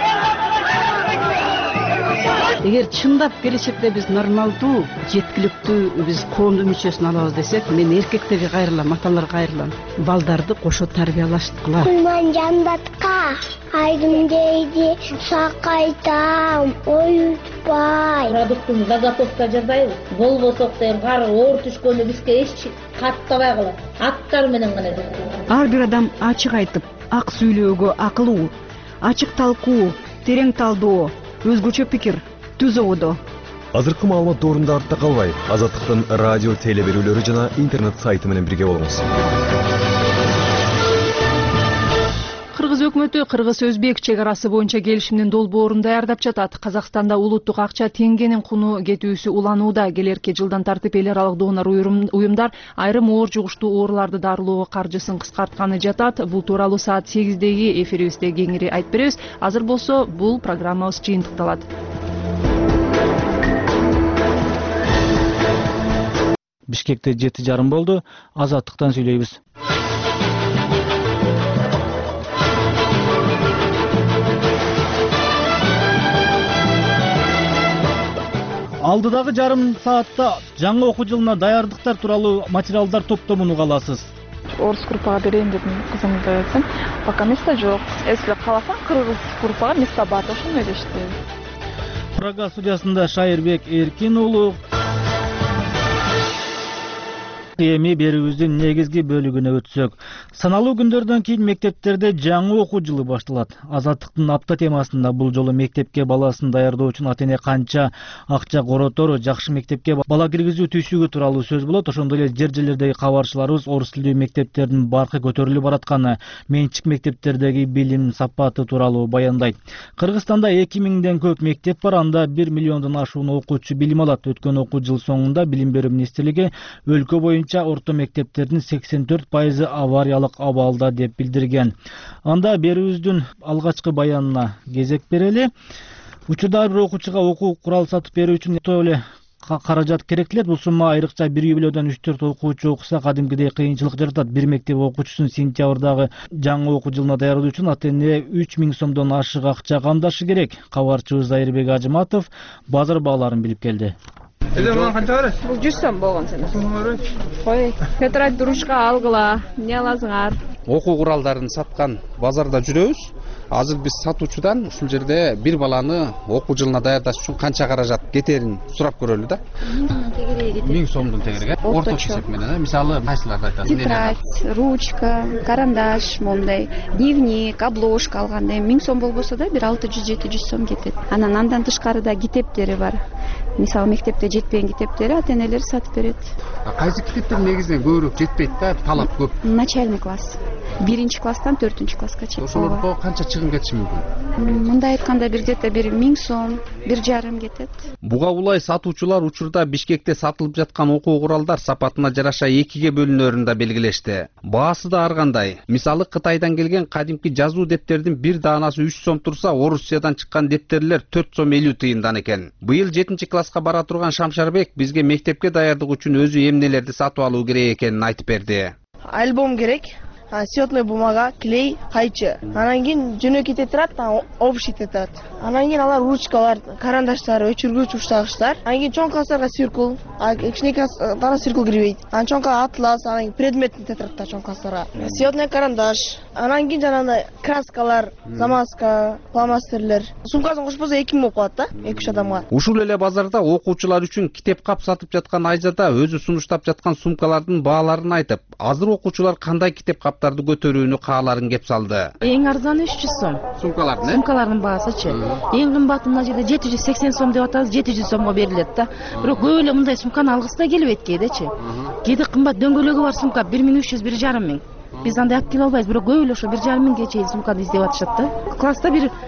Эгер чындап келечекте биз нормалдуу, жеткиликтүү биз коомдун мүчөсүн алабыз десек, мен эркектерге кайрылам, аталарга кайрылам. Балдарды кошо тарбиялашткыла. Мен жандатка айдым дейди, сакайтам, оютпай. Продуктун заготовка жасайбыз. Болбосок дейм, кар оор түшкөндө бизге эч каттабай калат. Аттар менен гана жасайбыз. Ар бир адам ачык айтып, ак сүйлөөгө акылуу, ачык талкуу, терең талдоо, өзгөчө пикир түзөбүдө. Азыркы маалымат доорунда артта калбай, Азаттыктын радио теле берүүлөрү жана интернет сайты менен бирге болуңуз. Кыргыз өкмөтү Кыргыз-Өзбек чек арасы боюнча келишимдин долбоорун даярдап жатат. Казакстанда улуттук акча теңгенин куну кетүүсү уланууда. Келерки жылдан тартып эл аралык донор уюмдар айрым оор жугуштуу ооруларды дарылоого каржысын кыскартканы жатат. Бул тууралуу саат сегиздеги эфирибизде кеңири айтып беребиз. Азыр болсо бул программабыз жыйынтыкталат. Бишкекте жети жарым болду. Азаттыктан сүйлөйбүз. Алдыдагы жарым саатта жаңы окуу жылына даярдыктар тууралуу материалдар топтомун уга аласыз. Орус группага берейин дедим, кызымды айтсам, пока место жок. Если кааласаң, кыргыз группага место бар, ошондой дешти. Прага студиясында Шайырбек Эркин уулу эми берүүбүздүн негизги бөлүгүнө өтсөк. Саналуу күндөрдөн кийин мектептерде жаңы окуу жылы башталат. Азаттыктын апта темасында бул жолу мектепке баласын даярдоо үчүн ата-эне канча акча коротору, жакшы мектепке бала киргизүү түйсүгү тууралуу сөз болот. Ошондой эле жер жерлердеги кабарчыларыбыз орус тилдүү мектептердин баркы көтөрүлүп баратканы, менчик мектептердеги билим сапаты тууралуу баяндайт. Кыргызстанда эки миңден көп мектеп бар, анда бир миллиондон ашуун окуучу билим алат. Өткөн окуу жыл соңунда Билим берүү министрлиги өлкө боюнча орто мектептердин сексен төрт пайызы авариялык абалда деп билдирген. Анда берүүбүздүн алгачкы баянына кезек берели. Учурда ар бир окуучуга окуу курал сатып берүү үчүн эле каражат керектелет. Бул сумма айрыкча бир үй бүлөдөн үч төрт окуучу окуса кадимкидей кыйынчылык жаратат. Бир мектеп окуучусун сентябрдагы жаңы окуу жылына даярдоо үчүн ата-эне үч миң сомдон ашык акча камдашы керек. Кабарчыбыз Айырбек Ажыматов базар бааларын билип келди. Эле мага канча бересиз? Бул жүз сом болгон сен. Кой, тетрадь ручка алгыла. Эмне аласыңар? Окуу куралдарын саткан базарда жүрөбүз. Азыр биз сатуучудан ушул жерде бир баланы окуу жылына даярдаш үчүн канча каражат кетерин сурап көрөлү да. миң сомдун тегереги. Орточо эсеп менен, мисалы, кайсыларды айтасыз? Тетрадь, ручка, карандаш, мондай, дневник, обложка алганда миң сом болбосо да бир алты жүз жети жүз сом кетет. Анан андан тышкарыда китептери бар. Мисалы, мектепте жетпеген китептери ата-энелер сатып берет. Кайсы китептер негизинен көбүрөөк жетпейт да, талап көп? Начальный класс. Биринчи класстан төртүнчү класска чейин. Ошолорго канча чыгым кетиши мүмкүн? Мындай айтканда бир где-то бир миң сом, бир жарым кетет. Буга улай сатуучулар учурда Бишкекте сатылып жаткан окуу куралдар сапатына жараша экиге бөлүнөрүн да белгилешти. Баасы да ар кандай. Мисалы, Кытайдан келген кадимки жазуу дептердин бир даанасы үч сом турса, Орусиядан чыккан дептерлер төрт сом элүү тыйындан экен. Быйыл жетинчи класска бара турган Шамшарбек бизге мектепке даярдык үчүн өзү эмнелерди сатып алуу керек экенин айтып берди. Альбом керек. Цветная бумага, клей, кайчы. Анан кийин жөнөкөй тетрадь, общий тетрадь. Анан кийин алар ручкалар, карандаштар, өчүргүч уштагычтар. Анан кийин чоң класстарга циркул, а кичине класстарга циркул кирбейт. Анан чоң атлас, анан предметный тетрадьтар чоң класстарга. Цветный карандаш. Анан кийин жанагындай краскалар, замазка, фломастерлер. Сумкасын кошпосо эки миң окуат да, эки үч адамга. Ушул эле базарда окуучулар үчүн китеп кап сатып жаткан Айзада өзү сунуштап жаткан сумкалардын бааларын айтып, азыр окуучулар кандай китеп кап көтөрүүнү кааларын кеп салды. Эң арзаны үч жүз сом. Сумкалардын, Сумкалардын баасычы. Эң кымбаты мына жерде жети жүз сексен сом деп атабыз, жети жүз сомго берилет да. Бирок көп эле мындай сумканы алгысы да келбейт кээдечи. Кээде кымбат дөңгөлөгү бар сумка бир миң үч жүз, бир жарым миң. Биз андай алып келе албайбыз, бирок көп эле ошо бир жарым миңге чейин сумканы издеп атышат да. Класста бир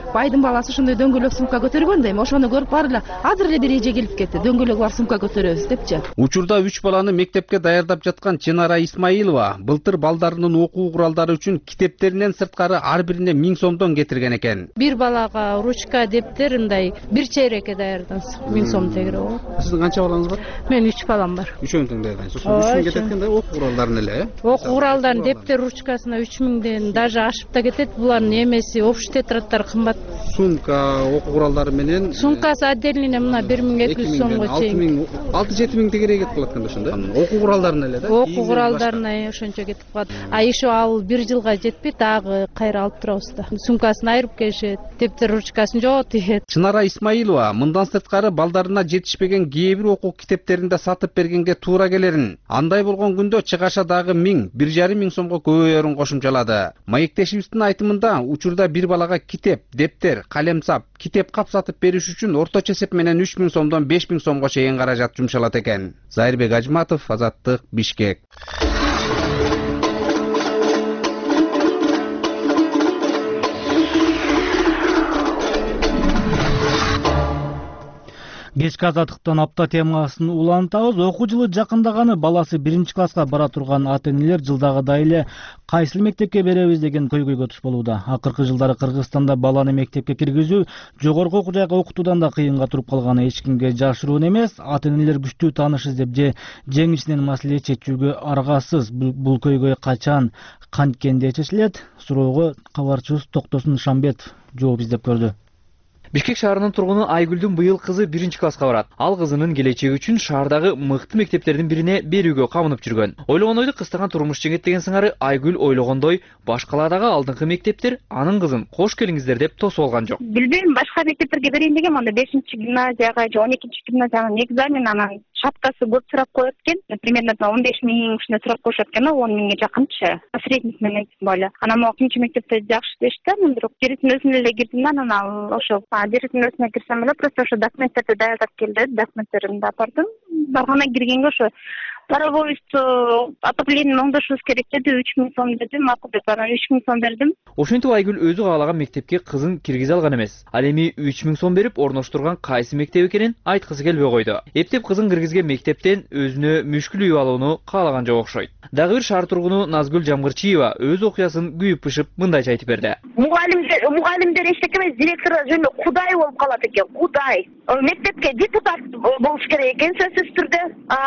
байдын баласы ушундай дөңгөлөк сумка көтөргөн да эми ошону көрүп баары эле азыр эле бир эже келип кетти, дөңгөлөгү бар сумка көтөрөбүз депчи. Учурда үч баланы мектепке даярдап жаткан Чынара Исмаилова былтыр балдарынын окуу куралдары үчүн китептеринен сырткары ар бирине миң сомдон кетирген экен. Бир балага ручка, дептер мындай бир чейрекке даярдансак миң сом тегере болот. Сиздин канча балаңыз бар? Менин үч балам бар. Үчөөнү тең даярдайсыз. Ошо үч миң кетет экен да окуу куралдарын эле, э? Окуу куралдарын, дептер, ручкасына үч миңден даже ашып да кетет. Булардын эмеси, общий тетрадтар кымбат. Сумка, окуу куралдары менен сумкасы отдельный мына бир миң эки жүз сомго чейин. алты жети миң тегерек кетип калат экен да ошондо. Окуу куралдарына эле да. Окуу куралдарына ошончо кетип калат. А еще ал бир жылга жетпейт, дагы кайра алып турабыз да. Сумкасын айырып келишет, дептер, ручкасын жогот ийет. Чынара Исмаилова мындан сырткары балдарына жетишпеген кээ бир окуу китептерин да сатып бергенге туура келерин. Андай болгон күндө чыгаша дагы миң, бир жарым миң сомго көбөйөрүн кошумчалады. Маектешибиздин айтымында учурда бир балага китеп, дептер, калемсап, китеп кап сатып бериш үчүн орточо эсеп менен үч миң сомдон беш миң сомго чейин каражат жумшалат экен. Зайырбек Ажматов, Азаттык, Бишкек. Кечки азаттыктан апта темасын улантабыз. Окуу жылы жакындаганы баласы биринчи класска бара турган ата-энелер жылдагыдай эле кайсыл мектепке беребиз деген көйгөйгө туш болууда. Акыркы жылдары Кыргызстанда баланы мектепке киргизүү жогорку окуу жайга окутуудан да кыйынга туруп калганы эч кимге жашыруун эмес. Ата-энелер күчтүү тааныш издеп же жеңишинен маселе чечүүгө аргасыз. Бул көйгөй качан, канткенде чечилет? Суроого кабарчыбыз Токтосун Шамбетов жооп издеп көрдү. Бишкек шаарынын тургуну Айгүлдүн быйыл кызы биринчи класска барат. Ал кызынын келечеги үчүн шаардагы мыкты мектептердин бирине берүүгө камынып жүргөн. Ойлогон ойду кыстаган турмуш жеңет деген сыңары Айгүл ойлогондой башкалардагы алдыңкы мектептер анын кызын кош келиңиздер деп тосуп алган жок. Билбейм, башка мектептерге берейин дегем, анда бешинчи гимназияга же он экинчи гимназиянын экзамен анан шапкасы көп сурап коет экен. Примерно он беш миң ушундай сурап коюшат экен, он миңге жакынчы. Средник менен боло. Анан могу экинчи мектепте жакшы дешти, анан бирок директин өзүнө эле кирдим да, анан ал ошо директин өзүнө кирсем эле просто ошо документтерди даярдап келди, документтеримди апардым. Баргандан киргенге ошо паровоздо отоплениени оңдошубуз керек деди, үч миң сом деди, макул деп анан үч миң сом бердим. Ошентип Айгүл өзү каалаган мектепке кызын киргизе алган эмес. Ал эми үч миң сом берип орноштурган кайсы мектеп экенин айткысы келбей койду. Эптеп кызын киргизген мектептен өзүнө мүшкүл үй алууну каалаган жок окшойт. Дагы бир шаар тургуну Назгүл Жамгырчиева өз окуясын күйүп-пышып мындайча айтып берди. Мугалимдер, мугалимдер эчтеке эмес, директор жөнүндө кудай болуп калат экен, кудай. Мектепке депутат болуш керек экен сөзсүз түрдө.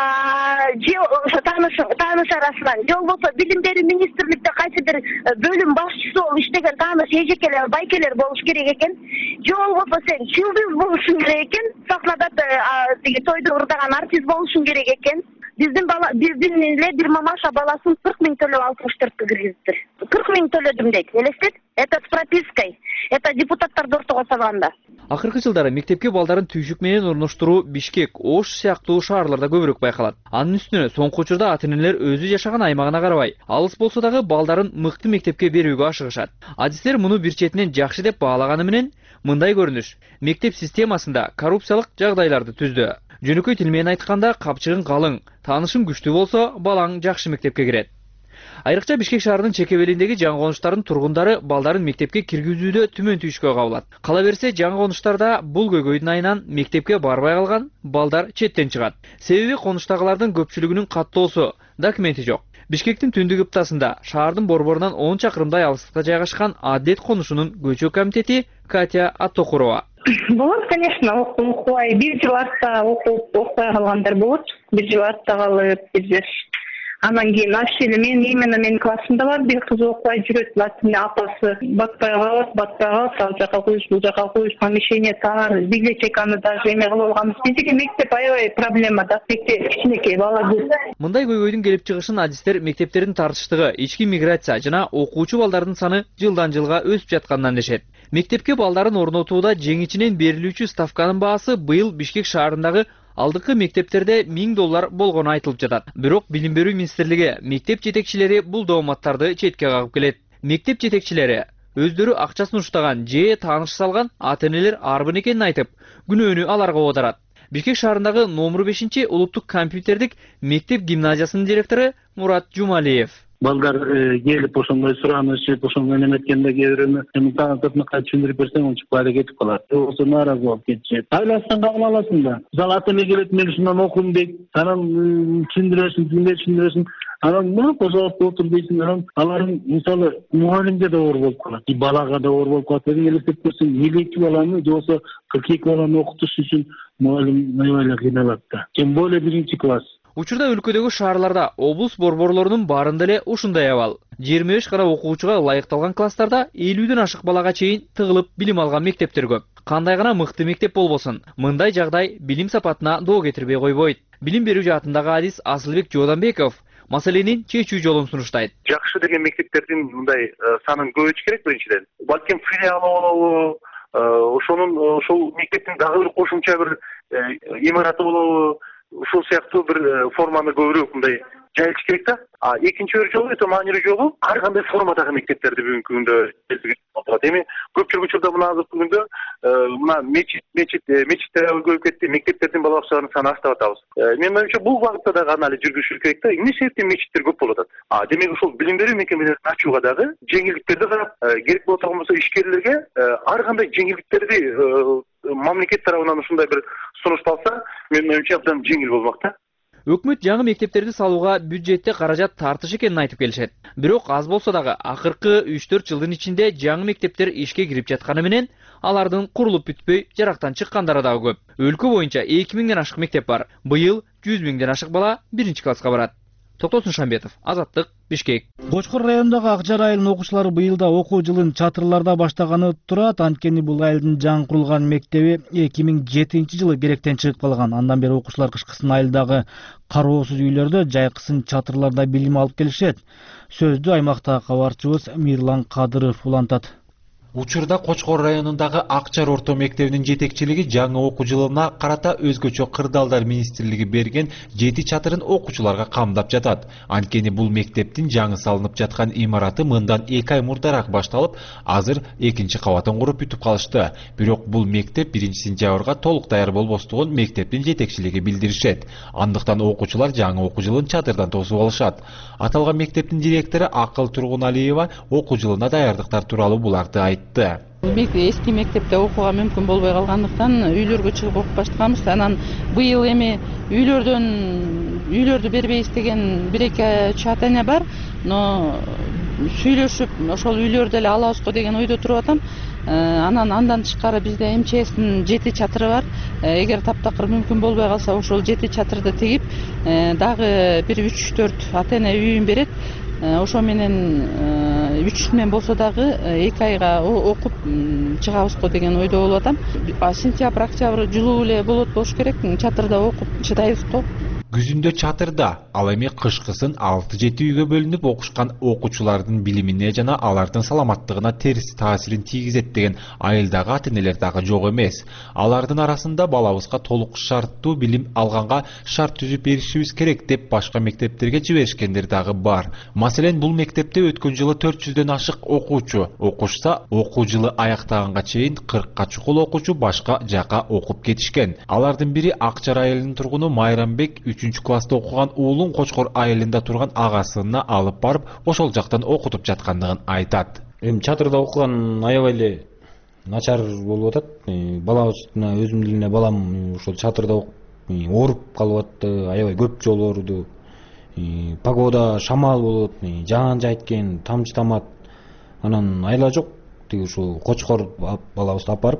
Же ошо тааныш тааныш арасынан, же болбосо билим берүү министрликте кайсы бир бөлүм башчысы болуп иштеген тааныш эжекелер, байкелер болуш керек экен. Же болбосо сен чылдыз болушуң керек экен, сахнада тиги тойду ырдаган артист болушуң керек экен. Биздин бала, биздин эле бир мамаша баласын кырк миң төлөп алтымыш төрткө киргиздир. кырк миң төлөдүм дейт, элестет? Это с пропиской. Это депутаттарды ортого салганда. Акыркы жылдары мектепке балдарын түйшүк менен орноштуруу Бишкек, Ош сыяктуу шаарларда көбүрөөк байкалат. Анын үстүнө соңку учурда ата-энелер өзү жашаган аймагына карабай, алыс болсо дагы балдарын мыкты мектепке берүүгө ашыгышат. Адистер муну бир четинен жакшы деп баалаганы менен мындай көрүнүш мектеп системасында коррупциялык жагдайларды түздү. Жөнөкөй тил менен айтканда, капчыгың калың, таанышың күчтүү болсо, балаң жакшы мектепке кирет. Айрыкча Бишкек шаарынын чеке белиндеги жаңы конуштардын тургундары балдарын мектепке киргизүүдө түмөн түйүшкө кабылат. Кала берсе, жаңы конуштарда бул көйгөйдүн айынан мектепке барбай калган балдар четтен чыгат. Себеби конуштагылардын көпчүлүгүнүн каттоосу, документи жок. Бишкектин түндүк ыптасында шаардын борборунан он чакырымдай алыстыкта жайгашкан Аддет конушунун көчө комитети Катя Аттокурова. Болот, конечно, окубай, бир жыл артта окуп, окубай калгандар болот. Бир жыл артта калып, бир жыл. Анан кийин вообще мен именно менин классымда бар бир кыз окубай жүрөт, латинде апасы батпай калат, батпай калат, ал жака коюш, бул жака коюш, помещение тар, библиотеканы даже эме кылып алганбыз. Биздики мектеп аябай проблема да, мектеп кичинекей бала көп. Мындай көйгөйдүн келип чыгышын адистер мектептердин тартыштыгы, ички миграция жана окуучу балдардын саны жылдан жылга өсүп жатканынан дешет. Мектепке балдарын орнотууда жеңичинен берилүүчү ставканын баасы быйыл Бишкек шаарындагы алдыңкы мектептерде миң доллар болгону айтылып жатат. Бирок билим берүү министрлиги мектеп жетекчилери бул дооматтарды четке кагып келет. Мектеп жетекчилери өздөрү акчасын уштаган же тааныш салган ата-энелер арбын экенин айтып, күнөөнү аларга оодарат. Бишкек шаарындагы номер бешинчи улуттук компьютердик мектеп гимназиясынын директору Мурат Жумалиев. балдар келип ошондой суранышып ошондой неметкенде кээ бирөөнү эми таанытып кайтып түшүндүрүп берсең ынчык пайда кетип калат. Болсо нааразы болуп кетишет. Айласынан кабыл аласың да. Мисалы ата эне келет, мен ушундан окуйм дейт. Анан түшүндүрөсүң, тиндей түшүндүрөсүң. Анан мына кошоп отур дейсиң. Анан алардын мисалы мугалимге да оор болуп калат. И балага да оор болуп калат. Эми элестетип көрсөң, элүү эки баланы же болбосо кырк эки баланы окутуш үчүн мугалим аябай кыйналат да. Тем более биринчи класс. Учурда өлкөдөгү шаарларда облус борборлорунун баарында эле ушундай абал. жыйырма беш гана окуучуга ылайыкталган класстарда элүүдөн ашык балага чейин тыгылып билим алган мектептер көп. Кандай гана мыкты мектеп болбосун, мындай жагдай билим сапатына доо кетирбей койбойт. Билим берүү жаатындагы адис Асылбек Жооданбеков маселенин чечүү жолун сунуштайт. Жакшы деген мектептердин мындай санын көбөйтүш керек биринчиден. Балким филиалы болобу, ошонун ошол мектептин дагы бир кошумча бир имараты болобу, ушул сыяктуу бир форманы көбүрөөк мындай жайылтыш керек да. А экинчи бир жолу өтө маанилүү жолу ар кандай формадагы мектептерди бүгүнкү күндө келтирген болот. Эми көпчүлүк учурда мына азыркы күндө мына мечит мечит мечиттер көбөйүп кетти, мектептердин бала бакчаларынын саны артып атабыз. Менин оюмча бул багытта дагы анализ жүргүзүлүш керек да. Эмне себептен мечиттер көп болуп атат? А демек ушул билим берүү мекемелерин ачууга дагы жеңилдиктерди карап, керек боло турган болсо ишкерлерге ар кандай жеңилдиктерди мамлекет тарабынан ушундай бир сунушталса, менин оюмча абдан жеңил болмок да. Өкмөт жаңы мектептерди салууга бюджетте каражат тартыш экенин айтып келишет. Бирок аз болсо дагы акыркы үч төрт жылдын ичинде жаңы мектептер ишке кирип жатканы менен алардын курулуп бүтпөй жарактан чыккандары дагы көп. Өлкө боюнча эки миңден ашык мектеп бар. Быйыл жүз миңден ашык бала биринчи класска барат. Токтосун Шамбетов, Азаттык, Бишкек. Кочкор районундагы Акжар айылынын окуучулары быйылда окуу жылын чатырларда баштаганы турат. Анткени бул айылдын жаңы курулган мектеби эки миң жетинчи жылы керектен чыгып калган. Андан бери окуучулар кышкысын айылдагы кароосуз үйлөрдө жайкысын чатырларда билим алып келишет. Сөздү аймактагы кабарчыбыз Мирлан Кадыров улантат. Учурда Кочкор районундагы Акчар орто мектебинин жетекчилиги жаңы окуу жылына карата өзгөчө кырдаалдар министрлиги берген жети чатырын окуучуларга камдап жатат. Анткени бул мектептин жаңы салынып жаткан имараты мындан эки ай мурдараак башталып, азыр экинчи кабатын куруп бүтүп калышты. Бирок бул мектеп биринчи сентябрга толук даяр болбостугун мектептин жетекчилиги билдиришет. Андыктан окуучулар жаңы окуу жылын чатырдан тосуп алышат. Аталган мектептин директору Акыл Тургуналиева окуу жылына даярдыктар тууралуу буларды айтты. Эски мектепте окууга мүмкүн болбой калгандыктан үйлөргө чыгып окуп баштаганбыз. Анан быйыл эми үйлөрдөн үйлөрдү бербейбиз деген бир эки ата эне бар, но сүйлөшүп ошол үйлөрдү эле алабызго деген ойдо туруп атам. Анан андан тышкары бизде МЧСтин жети чатыры бар. Эгер таптакыр мүмкүн болбой калса, ошол жети чатырды тегип дагы бир үч төрт ата эне үйүн берет. Ошо менен үч мен болсо дагы эки айга окуп чыгабыз го деген ойдо болуп атам. Сентябрь, октябрь жылуу эле болот болуш керек. Чатырда окуп чыдайбыз го. Күзүндө чатырда, ал эми кышкысын алты жети үйгө бөлүнүп окушкан окуучулардын билимине жана алардын саламаттыгына терс таасирин тийгизет деген айылдагы ата энелер дагы жок эмес. Алардын арасында балабызга толук шарттуу билим алганга шарт түзүп беришибиз керек деп башка мектептерге жиберишкендер дагы бар. Маселен, бул мектепте өткөн жылы төрт жүздөн ашык окуучу окушса, окуу жылы аяктаганга чейин кыркка чукул окуучу башка жака окуп кетишкен. Алардын бири Акчар айылынын тургуну Майрамбек үчүнчү класста окуган уулун Кочкор айылында турган агасына алып барып, ошол жактан окутуп жаткандыгын айтат. Эми чатырда окуган аябай эле начар болуп атат. Балабызына өзүмдүн эле балам ошол чатырда ооруп калып атты, аябай көп жолу ооруду. Погода шамал болот, жаан жайткен, тамчы тамат. Анан айла жок. Тиги ушул Кочкор балабызды алып барып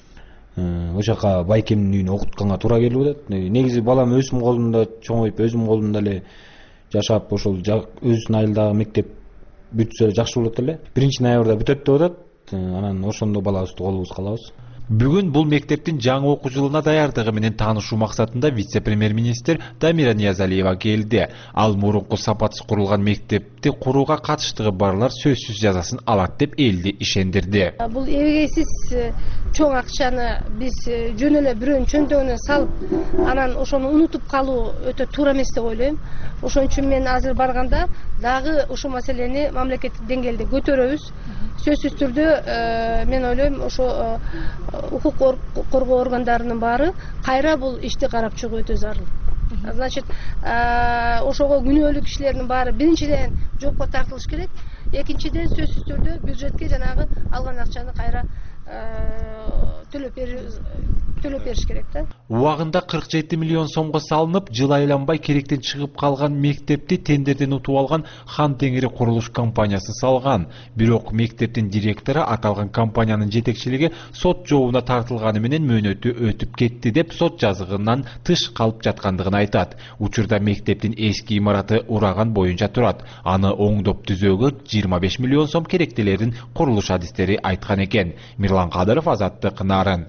ошол жака байкемдин үйүнө окутканга туура келип атат. Негизи балам өзүм колумда чоңоюп, өзүм колумда эле жашап, ошол өзүнүн айылдагы мектеп бүтсө жакшы болот эле. биринчи ноябрда бүтөт деп атат. Анан ошондо балабызды колубузга алабыз. Бүгүн бул мектептин жаңы окуу жылына даярдыгы менен таанышуу максатында вице-премьер-министр Дамира Ниязалиева келди. Ал мурунку сапатсыз курулган мектепти курууга катыштыгы барлар сөзсүз жазасын алат деп элди ишендирди. Бул эбегейсиз чоң акчаны биз жөн эле бирөөнүн чөнтөгүнө салып, анан ошону унутуп калуу өтө туура эмес деп ойлойм. Ошон үчүн мен азыр барганда дагы ушул маселени мамлекеттик деңгээлде көтөрөбүз. Сөзсүз түрдө мен ойлойм, ошо укук коргоо органдарынын баары кайра бул ишти карап чыгуу өтө зарыл. Значит, ошого күнөөлүк кишилердин баары биринчиден жоопко тартылыш керек, экинчиден сөзсүз түрдө бюджетке жанагы алган акчаны кайра төлөп бериш керек да. Убагында кырк жети миллион сомго салынып, жыл айланбай керектен чыгып калган мектепти тендерден утуп алган Хан Теңири курулуш компаниясы салган. Бирок мектептин директору аталган компаниянын жетекчилиги сот жообуна тартылганы менен мөөнөтү өтүп кетти деп сот жазыгынан тыш калып жаткандыгын айтат. Учурда мектептин эски имараты ураган боюнча турат. Аны оңдоп түзөөгө жыйырма беш миллион сом керектелерин курулуш адистери айткан экен. Мирлан Кадыров, Азаттык, Нарын.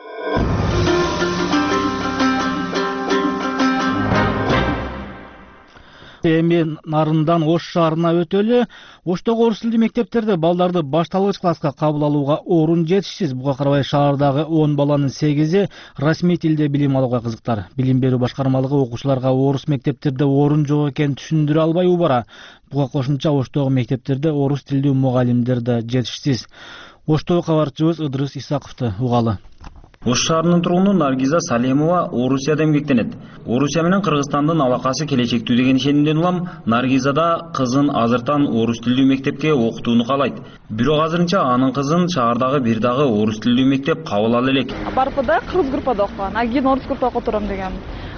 Эми Нарындан Ош шаарына өтөлү. Оштогу орус тилдүү мектептерде балдарды башталгыч класска кабыл алууга орун жетишсиз. Буга карабай шаардагы он баланын сегизи расмий тилде билим алууга кызыктар. Билим берүү башкармалыгы окуучуларга орус мектептерде орун жок экенин түшүндүрө албай убара. Буга кошумча Оштогу мектептерде орус тилдүү мугалимдер да жетишсиз. Оштогу кабарчыбыз Ыдырыс Исаковду угалы. Ош шаарынын тургуну Наргиза Салемова Орусияда эмгектенет. Орусия менен Кыргызстандын алакасы келечектүү деген ишенимден улам Наргизада кызын азыртан орус тилдүү мектепке окутууну каалайт. Бирок азырынча анын кызын шаардагы бир дагы орус тилдүү мектеп кабыл ала элек. Барпыда кыргыз группада окуган, а кийин орус группага котором деген.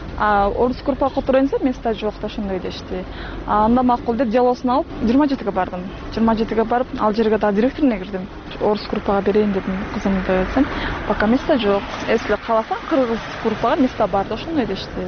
Орус группага которойн десем, места жок да ошондой дешти. Анда макул деп жалоосун алып жыйырма жетиге бардым. жыйырма жетиге барып, ал жерге да директоруна кирдим. Орус группага берейин дедим кызымды десем, пока места жок. Если кааласаң кыргыз группага места бар да ошондой дешти.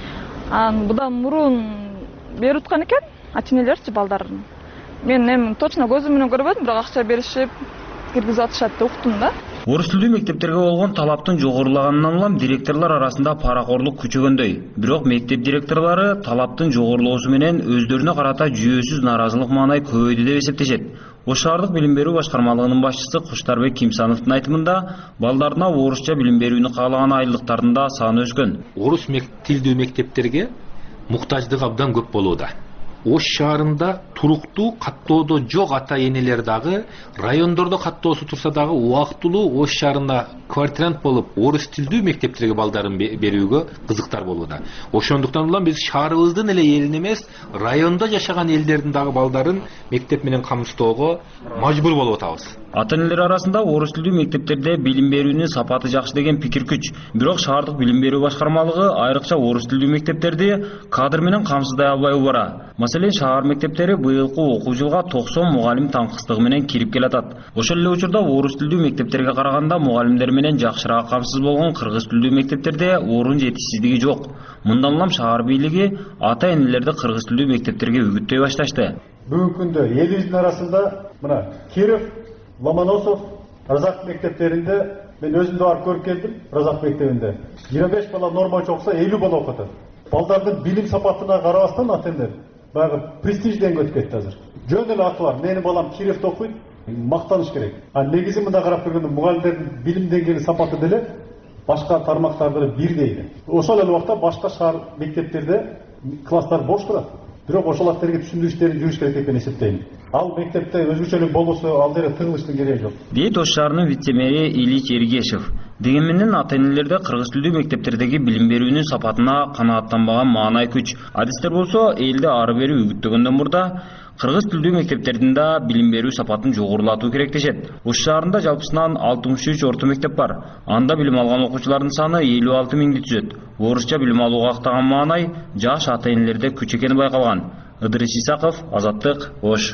Анан будан мурун берип аткан экен, ата-энелерчи балдарын. Мен эми точно көзүм менен көрбөдүм, бирок акча беришип киргизип атышат деп уктум да. Орус тилдүү мектептерге болгон талаптын жогорулаганынан улам директорлор арасында паракорлук күчөгөндөй. Бирок мектеп директорлору талаптын жогорулоосу менен өздөрүнө карата жүйөсүз наразылык маанай көбөйдү деп эсептешет. Ош шаардык билим берүү башкармалыгынын башчысы Куштарбек Кимсановдун айтымында, балдарына орусча билим берүүнү каалаган айылдыктардын да саны өскөн. Орус тилдүү мектептерге муктаждык абдан көп болууда. Ош шаарында туруктуу каттоодо жок ата-энелер дагы, райондордо каттоосу турса дагы убактылуу Ош шаарында квартирант болуп, орус тилдүү мектептерге балдарын берүүгө кызыктар болууда. Ошондуктан улам биз шаарыбыздын эле элин эмес, райондо жашаган элдердин дагы балдарын мектеп менен камсыздоого мажбур болуп атабыз. Ата-энелер арасында орус тилдүү мектептерде билим берүүнүн сапаты жакшы деген пикир күч. Бирок шаардык билим берүү башкармалыгы айрыкча орус тилдүү мектептерди кадр менен камсыздай албай убара. Маселен, шаар мектептери быйылкы окуу жылга токсон мугалим таңкыстыгы менен кирип келатат. Ошол эле учурда орус тилдүү мектептерге караганда мугалимдер менен жакшыраак камсыз болгон кыргыз тилдүү мектептерде орун жетишсиздиги жок. Мындан улам шаар бийлиги ата-энелерди кыргыз тилдүү мектептерге үгүттөй башташты. Бүгүнкү күндө элибиздин арасында мына Киров, Ломоносов, Разак мектептеринде мен өзүм да барып көрүп келдим. Разак мектебинде жыйырма беш бала нормачы окуса элүү бала окутат. Балдардын билим сапатына карабастан ата-энелер баягы престижден өтүп кетти азыр. Жөн эле акы бар. Менин балам Кировдо окуйт, мактаныш керек. А негизи мында карап көргөндө мугалимдердин билим деңгээли сапаты деле башка тармактарда бирдей. Ошол эле убакта башка шаар мектептерде класстар бош турат. Бирок ошолордерге түшүндүрүштөрүн жүрүш керек деп мен эсептейм. Ал мектепте өзгөчөлүк болбосо ал жерде тыгылыштын кереги жок. Дейт Ош шаарынын вице-мэри Ильич Эргешев. Дегенменен ата-энелерде кыргыз тилдүү мектептердеги билим берүүнүн сапатына канааттанбаган маанай күч. Адистер болсо элди ары бери үгүттөгөндөн мурда кыргыз тилдүү мектептердин да билим берүү сапатын жогорулатуу керек дешет. Ош шаарында жалпысынан алтымыш үч орто мектеп бар. Анда билим алган окуучулардын саны элүү алты миңди түзөт. Орусча билим алууга актаган маанай жаш ата-энелерде күч экени байкалган. Ыдырыс Исаков, Азаттык, Ош.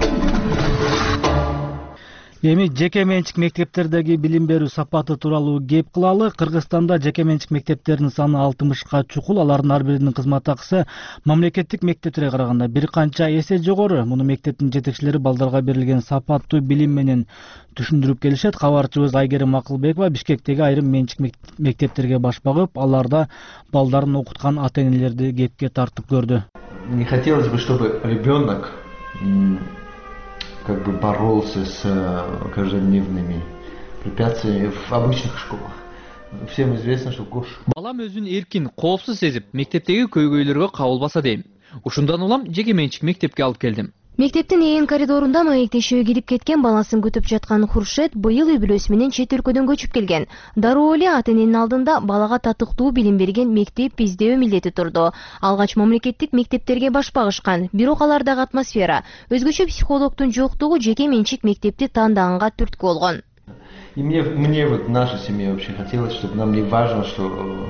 Эми жеке менчик мектептердеги билим берүү сапаты тууралуу кеп кылалы. Кыргызстанда жеке менчик мектептердин саны алтымышка чукул. Алардын ар биринин кызмат акысы мамлекеттик мектептерге караганда бир канча эсе жогору. Муну мектептин жетекчилери балдарга берилген сапаттуу билим менен түшүндүрүп келишет. Кабарчыбыз Айгерим Акылбекова Бишкектеги айрым менчик мектептерге баш багып, аларда балдарын окуткан ата-энелерди кепке тартып көрдү. Не хотелось бы, чтобы ребенок как бы боролся с каждодневными препятствиями в обычных школах. Всем известно, что Гош. Балам өзүн эркин, коопсуз сезип, мектептеги көйгөйлөргө кабылбаса дейм. Ушундан улам жеке менчик мектепке алып келдим. Мектептин ээн коридорунда маектешүүгө кирип кеткен баласын күтүп жаткан Хуршет быйыл үй бүлөсү менен чет өлкөдөн көчүп келген. Дароо эле ата-эненин алдында балага татыктуу билим берген мектеп издөө милдети турду. Алгач мамлекеттик мектептерге баш багышкан, бирок алардагы атмосфера, өзгөчө психологдун жоктугу жеке менчик мектепти тандаганга түрткү болгон. И мне, мне вот в нашей семье вообще хотелось, чтобы нам не важно, что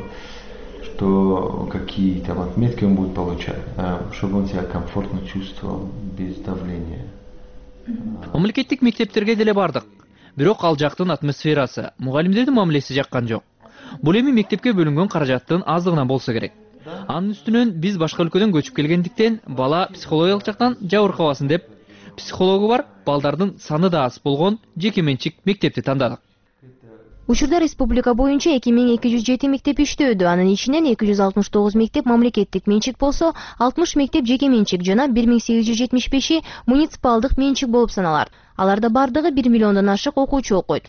что какие там отметки он будет получать, а чтобы он себя комфортно чувствовал, без давления. Мамлекеттик мектептерге деле бардык. Бирок ал жактын атмосферасы, мугалимдердин мамилеси жаккан жок. Бул эми мектепке бөлүнгөн каражаттын аздыгынан болсо керек. Анын үстүнөн биз башка өлкөдөн көчүп келгендиктен бала психологиялык жактан жабыркабасын деп, психологу бар балдардын саны да аз болгон жеке менчик мектепти тандадык. Учурда республика боюнча эки миң эки жүз жети мектеп иштөөдө, анын ичинен эки жүз алтымыш тогуз мектеп мамлекеттик менчик болсо, алтымыш мектеп жеке менчик жана бир миң сегиз жүз жетимиш беши муниципалдык менчик болуп саналат. Аларда бардыгы бир миллиондон ашык окуучу окуйт.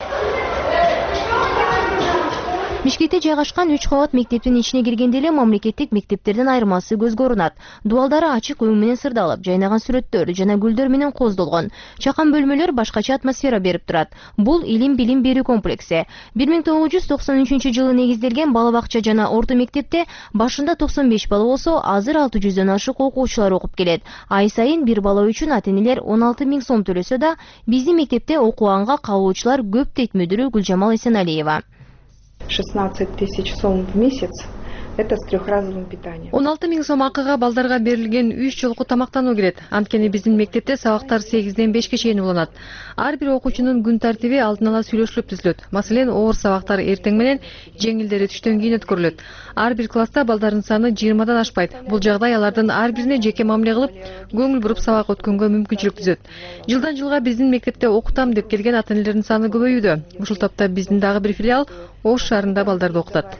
Бишкекте жайгашкан үч кабат мектептин ичине киргенде эле мамлекеттик мектептердин айырмасы көзгө көрүнөт. Дубалдары ачык өң менен сырдалып, жайнаган сүрөттөр жана гүлдөр менен коздолгон. Чакан бөлмөлөр башкача атмосфера берип турат. Бул илим билим берүү комплекси. бир миң тогуз жүз токсон үчүнчү жылы негизделген бала бакча жана орто мектепте башында токсон беш бала болсо, азыр алты жүздөн ашык окуучулар окуп келет. Ай сайын бир бала үчүн ата-энелер он алты миң сом төлөсө да, биздин мектепте окуганга кабылуучулар көп дейт мүдүрү Гүлжамал Эсеналиева. шестнадцать тысяч сом в месяц. Это с трехразовым питанием. он алты миң сом акыга балдарга берилген үч жолку тамактануу кирет. Анткени биздин мектепте сабактар сегизден бешке чейин уланат. Ар бир окуучунун күн тартиби алдын ала сүйлөшүлүп түзүлөт. Маселен, оор сабактар эртең менен, жеңилдери түштөн кийин өткөрүлөт. Ар бир класста балдардын саны жыйырмадан ашпайт. Бул жагдай алардын ар бирине жеке мамиле кылып, көңүл буруп сабак өткөнгө мүмкүнчүлүк түзөт. Жылдан жылга биздин мектепте окутам деп келген ата-энелердин саны көбөйүүдө. Ушул топто биздин дагы бир филиал Ош шаарында балдарды окутат.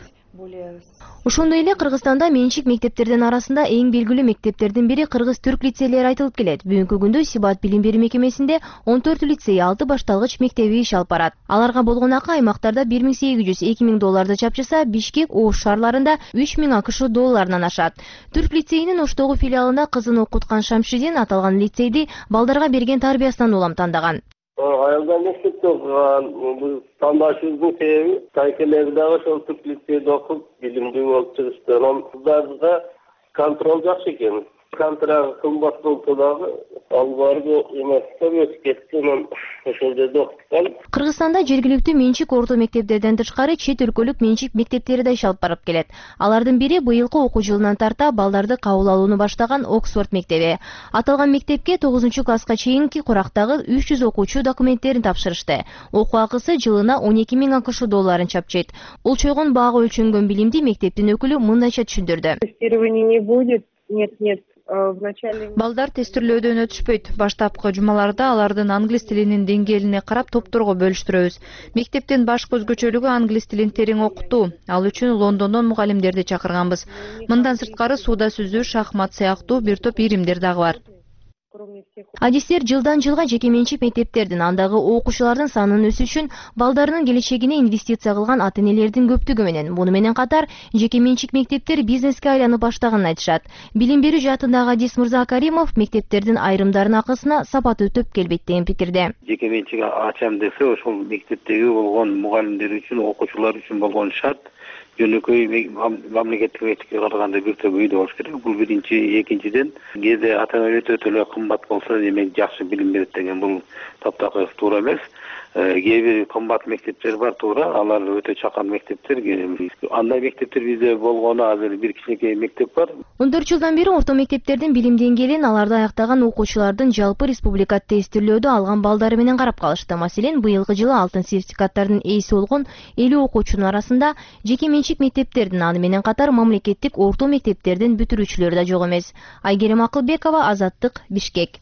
Ошондой эле Кыргызстанда менчик мектептердин арасында эң белгилүү мектептердин бири кыргыз түрк лицейлери айтылып келет. Бүгүнкү күндө Сибат билим берүү мекемесинде он төрт лицей, алты башталгыч мектеби иш алып барат. Аларга болгон акы аймактарда бир миң сегиз жүз эки миң долларды чапчаса, Бишкек, Ош шаарларында үч миң акш долларынан ашат. Түрк лицейинин Оштогу филиалында кызын окуткан Шамшидин аталган лицейди балдарга берген тарбиясынан улам тандаган. Айылда мектепте окуган, бул тандашыбыздын себеби кайкелери дагы ошол түрк лицейде окуп, билимдүү болуп чыгышты. Анан кыздарга контроль жакшы экен. Контракт кымбат болсо дагы ал барбы эмеске өтүп кетти. Анан ошол жерде окуткан. Кыргызстанда жергиликтүү менчик орто мектептерден тышкары чет өлкөлүк менчик мектептери да иш алып барып келет. Алардын бири быйылкы окуу жылынан тарта балдарды кабыл алууну баштаган Оксфорд мектеби. Аталган мектепке тогузунчу класска чейинки курактагы үч жүз окуучу документтерин тапшырышты. Окуу акысы жылына он эки миң акш долларын чапчыйт. Улчойгон баага өлчөнгөн билимди мектептин өкүлү мындайча түшүндүрдү. Тестирование не будет. Нет, нет. Балдар тестирлөөдөн өтүшпөйт. Баштапкы жумаларда алардын англис тилинин деңгээлине карап топторго бөлүштүрөбүз. Мектептин башкы өзгөчөлүгү англис тилин терең окутуу. Ал үчүн Лондондон мугалимдерди чакырганбыз. Мындан сырткары сууда сүзүү, шахмат сыяктуу бир топ иримдер дагы бар. Адистер жылдан жылга жеке менчик мектептердин андагы окуучулардын санын өсүш үчүн балдарынын келечегине инвестиция кылган ата-энелердин көптүгү менен, муну менен катар жеке менчик мектептер бизнеске айланып баштаганын айтышат. Билим берүү жаатындагы Адис Мырза Каримов мектептердин айрымдарынын акысына сапаты өтөп келбейт деген пикирде. Жеке менчик ачам десе, ошол мектептеги болгон мугалимдер үчүн, окуучулар үчүн болгон шарт жөнөкөй мамлекеттик мектепке караганда бир топ үйдө болуш керек. Бул биринчи, экинчиден кээде ата-эне өтө эле кымбат болсо, демек жакшы билим берет деген бул таптакыр туура эмес. Кээ бир кымбат мектептер бар, туура, алар өтө чакан мектептер. Андай мектептер бизде болгону азыр бир кичинекей мектеп бар. он төрт жылдан бери орто мектептердин билим деңгээлин аларды аяктаган окуучулардын жалпы республика тестирлөөдө алган балдары менен карап калышты. Маселен, быйылкы жылы алтын сертификаттардын ээси болгон элүү окуучунун арасында жеке менчик мектептердин, аны менен катар мамлекеттик орто мектептердин бүтүрүүчүлөрү да жок эмес. Айгерим Акылбекова, Азаттык, Бишкек.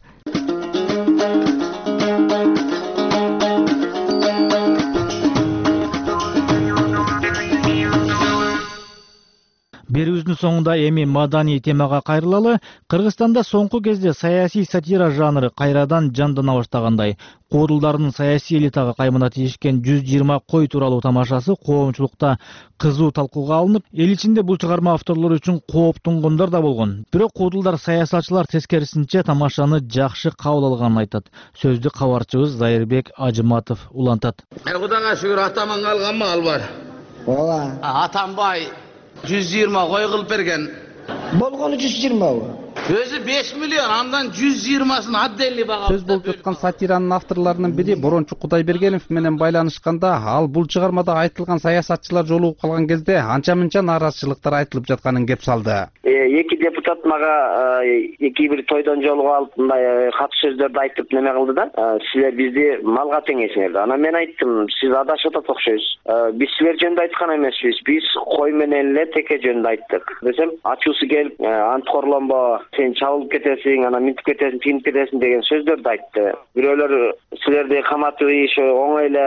Берүүбүздүн берүүбүздүн соңунда эми маданий темага кайрылалы. Кыргызстанда соңку кезде саясий сатира жанры кайрадан жандана баштагандай. Коодулдардын саясий элитага каймана тийишкен жүз жыйырма кой тууралуу тамашасы коомчулукта кызуу талкууга алынып, эл ичинде бул чыгарма авторлору үчүн кооптонгондар да болгон. Бирок коодулдар саясатчылар тескерисинче тамашаны жакшы кабыл алганын айтат. Сөздү кабарчыбыз Зайырбек Ажыматов улантат. Кудайга шүгүр атаман калган мал бар. Ооба. Атамбай жүз жыйырма кой кылып берген. Болгону жүз жыйырмабы? Өзү беш миллион, андан жүз жыйырмасын отдельный бага. Сөз болуп жаткан сатиранын авторлорунун бири Борончу Кудайбергенов менен байланышканда, ал бул чыгармада айтылган саясатчылар жолугуп калган кезде анча-мынча нааразычылыктар айтылып жатканын кеп салды. Эки депутат мага эки бир тойдон жолугуп алып мындай кат сөздөрдү айтып неме кылды да, силер бизди малга теңейсиңер. Анан мен айттым, сиз адашып атат окшойсуз. Биз силер жөнүндө айткан эмеспиз, биз кой менен эле теке жөнүндө айттык. Десем, ачуусу келип, анткорлонбо, сен чабылып кетесиң, анан минтип кетесиң, тигинип кетесиң деген сөздөрдү айтты. Бирөөлөр силерди каматып ийиш оңой эле,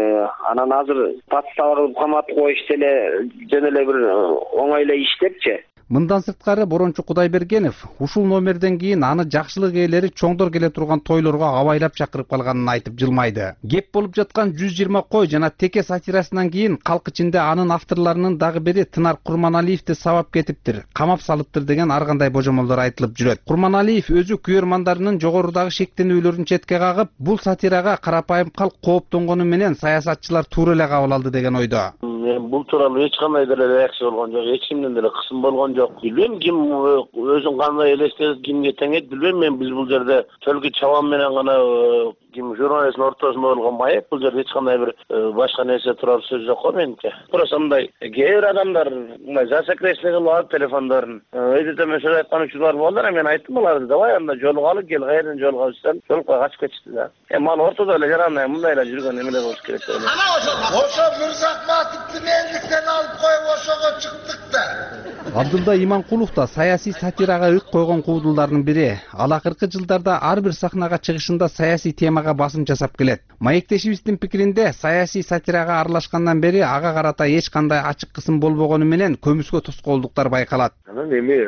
анан азыр подстава кылып каматып коюш деле жөн эле бир оңой эле иш депчи. Мындан сырткары Борончу Кудайбергенов ушул номерден кийин аны жакшылык ээлери чоңдор келе турган тойлорго абайлап чакырып калганын айтып жылмайды. Кеп болуп жаткан жүз жыйырма кой жана теке сатирасынан кийин калк ичинде анын авторлорунун дагы бири Тынар Курманалиевди сабап кетиптир, камап салыптыр деген ар кандай божомолдор айтылып жүрөт. Курманалиев өзү күйөрмандарынын жогорудагы шектенүүлөрүн четке кагып, бул сатирага карапайым калк кооптонгону менен саясатчылар туура эле кабыл алды деген ойдо. Мен бул тууралуу эч кандай деле реакция болгон жок, эч кимден деле кысым болгон жок. Билбейм ким өзүн кандай элестетип кимге теңейт, билбейм мен. Биз бул жерде төлкү чабан менен гана ким журналисттин ортосунда болгон маек, бул жерде эч кандай бир башка нерсе турар сөз жок го менимче. Просто мындай кээ бир адамдар мындай засекречный кылып алып телефондорун өйдө мен сөз айткан учурлар болду. Мен айттым аларды, давай анда жолугалы, кел кайерден жолугалы десем, жолукпай качып кетишти да. Э мал ортодо эле жарандай мындай эле жүргөн эмелер болуш керек деп ойлойм. Ошо Мырзахматовду мендиктен алып коюп ошого чыктык да. Абдулда Иманкулов да саясий сатирага ык койгон куудулдардын бири. Ал акыркы жылдарда ар бир сахнага чыгышында саясий темага басым жасап келет. Маектешибиздин пикиринде саясий сатирага аралашкандан бери ага карата эч кандай ачык кысым болбогону менен көмүскө тоскоолдуктар байкалат. Анан эми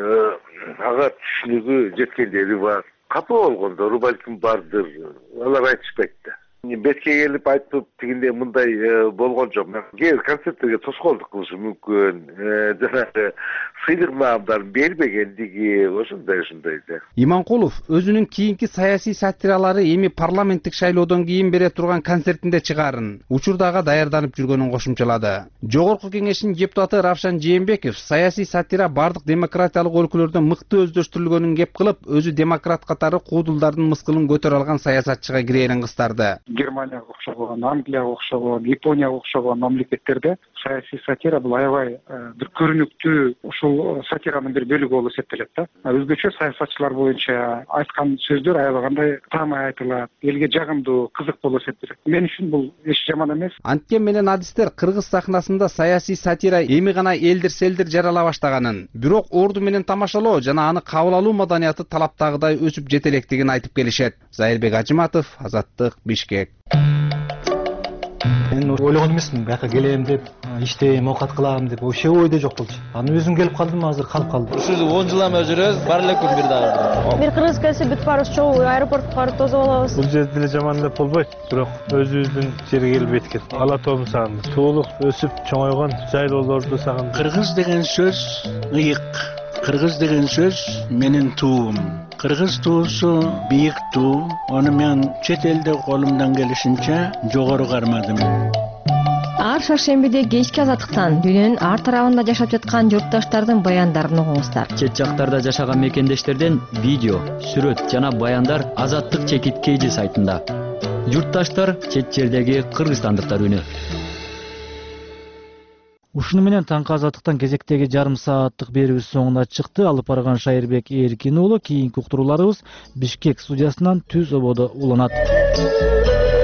ага түшүнүгү жеткендери бар. Капа болгондору балким бардыр. Алар айтышпайт да. Бетке келип айтып тигинде мындай болгон жок. Кээ бир концерттерге тоскоолдук кылышы мүмкүн. Жанагы сыйдырмаамдарын бербегендиги ошондой ошондой да. Иманкулов өзүнүн кийинки саясий сатиралары эми парламенттик шайлоодон кийин бере турган концертинде чыгаарын, учурдага даярданып жүргөнүн кошумчалады. Жогорку кеңештин депутаты Равшан Жээнбеков саясий сатира бардык демократиялык өлкөлөрдө мыкты өздөштүрүлгөнүн кеп кылып, өзү демократ катары куудулдардын мыскылын көтөрө алган саясатчыга кирээрин кыстарды. Германияга окшогон, Англияга окшогон, Японияга окшогон мамлекеттерде саясий сатира бул аябай бир көрүнүктүү ушул сатиранын бир бөлүгү болуп эсептелет да. Өзгөчө саясатчылар боюнча айткан сөздөр аябай кандай таамай айтылат, элге жагымдуу, кызык болуп эсептелет. Мен үчүн бул эч жаман эмес. Анткен менен адистер кыргыз сахнасында саясий сатира эми гана элдир-селдир жарала баштаганын, бирок орду менен тамашалоо жана аны кабыл алуу маданияты талаптагыдай өсүп жете электигин айтып келишет. Зайырбек Ажыматов, Азаттык, Бишкек. Мен ойлогон эмесмин, бияка келем деп, иштейм, оокат кылам деп, вообще ойдо жок болчу. Анан өзүм келип калдым, азыр калып калдым. Ушул он жыл эме жүрөбүз, бар эле күн бир дагы. Бир кыргыз келсе бүт барыбыз чогуу аэропортко барып тосуп алабыз. Бул жерде деле жаман деп болбойт, бирок өзүбүздүн жерге келип эткет. Ала тоом сагынды. Туулук өсүп чоңойгон жайлоолорду сагынды. Кыргыз деген сөз ыйык. Кыргыз деген сөз менин туум. Кыргыз туусу бийик туу. Аны мен чет элде колумдан келишинче жогору кармадым. Ар шаршембиде кечки азаттыктан дүйнөнүн ар тарабында жашап жаткан журтташтардын баяндарын угуңуздар. Чет жактарда жашаган мекендештерден видео, сүрөт жана баяндар Азаттык чекит кейжи сайтында. Журтташтар чет жердеги кыргызстандыктар үнү. Ушуну менен таңкы азаттыктан кезектеги жарым сааттык берүүбүз соңуна чыкты. Алып барган Шайырбек Эркин уулу. Кийинки уктурууларыбыз Бишкек студиясынан түз ободо уланат.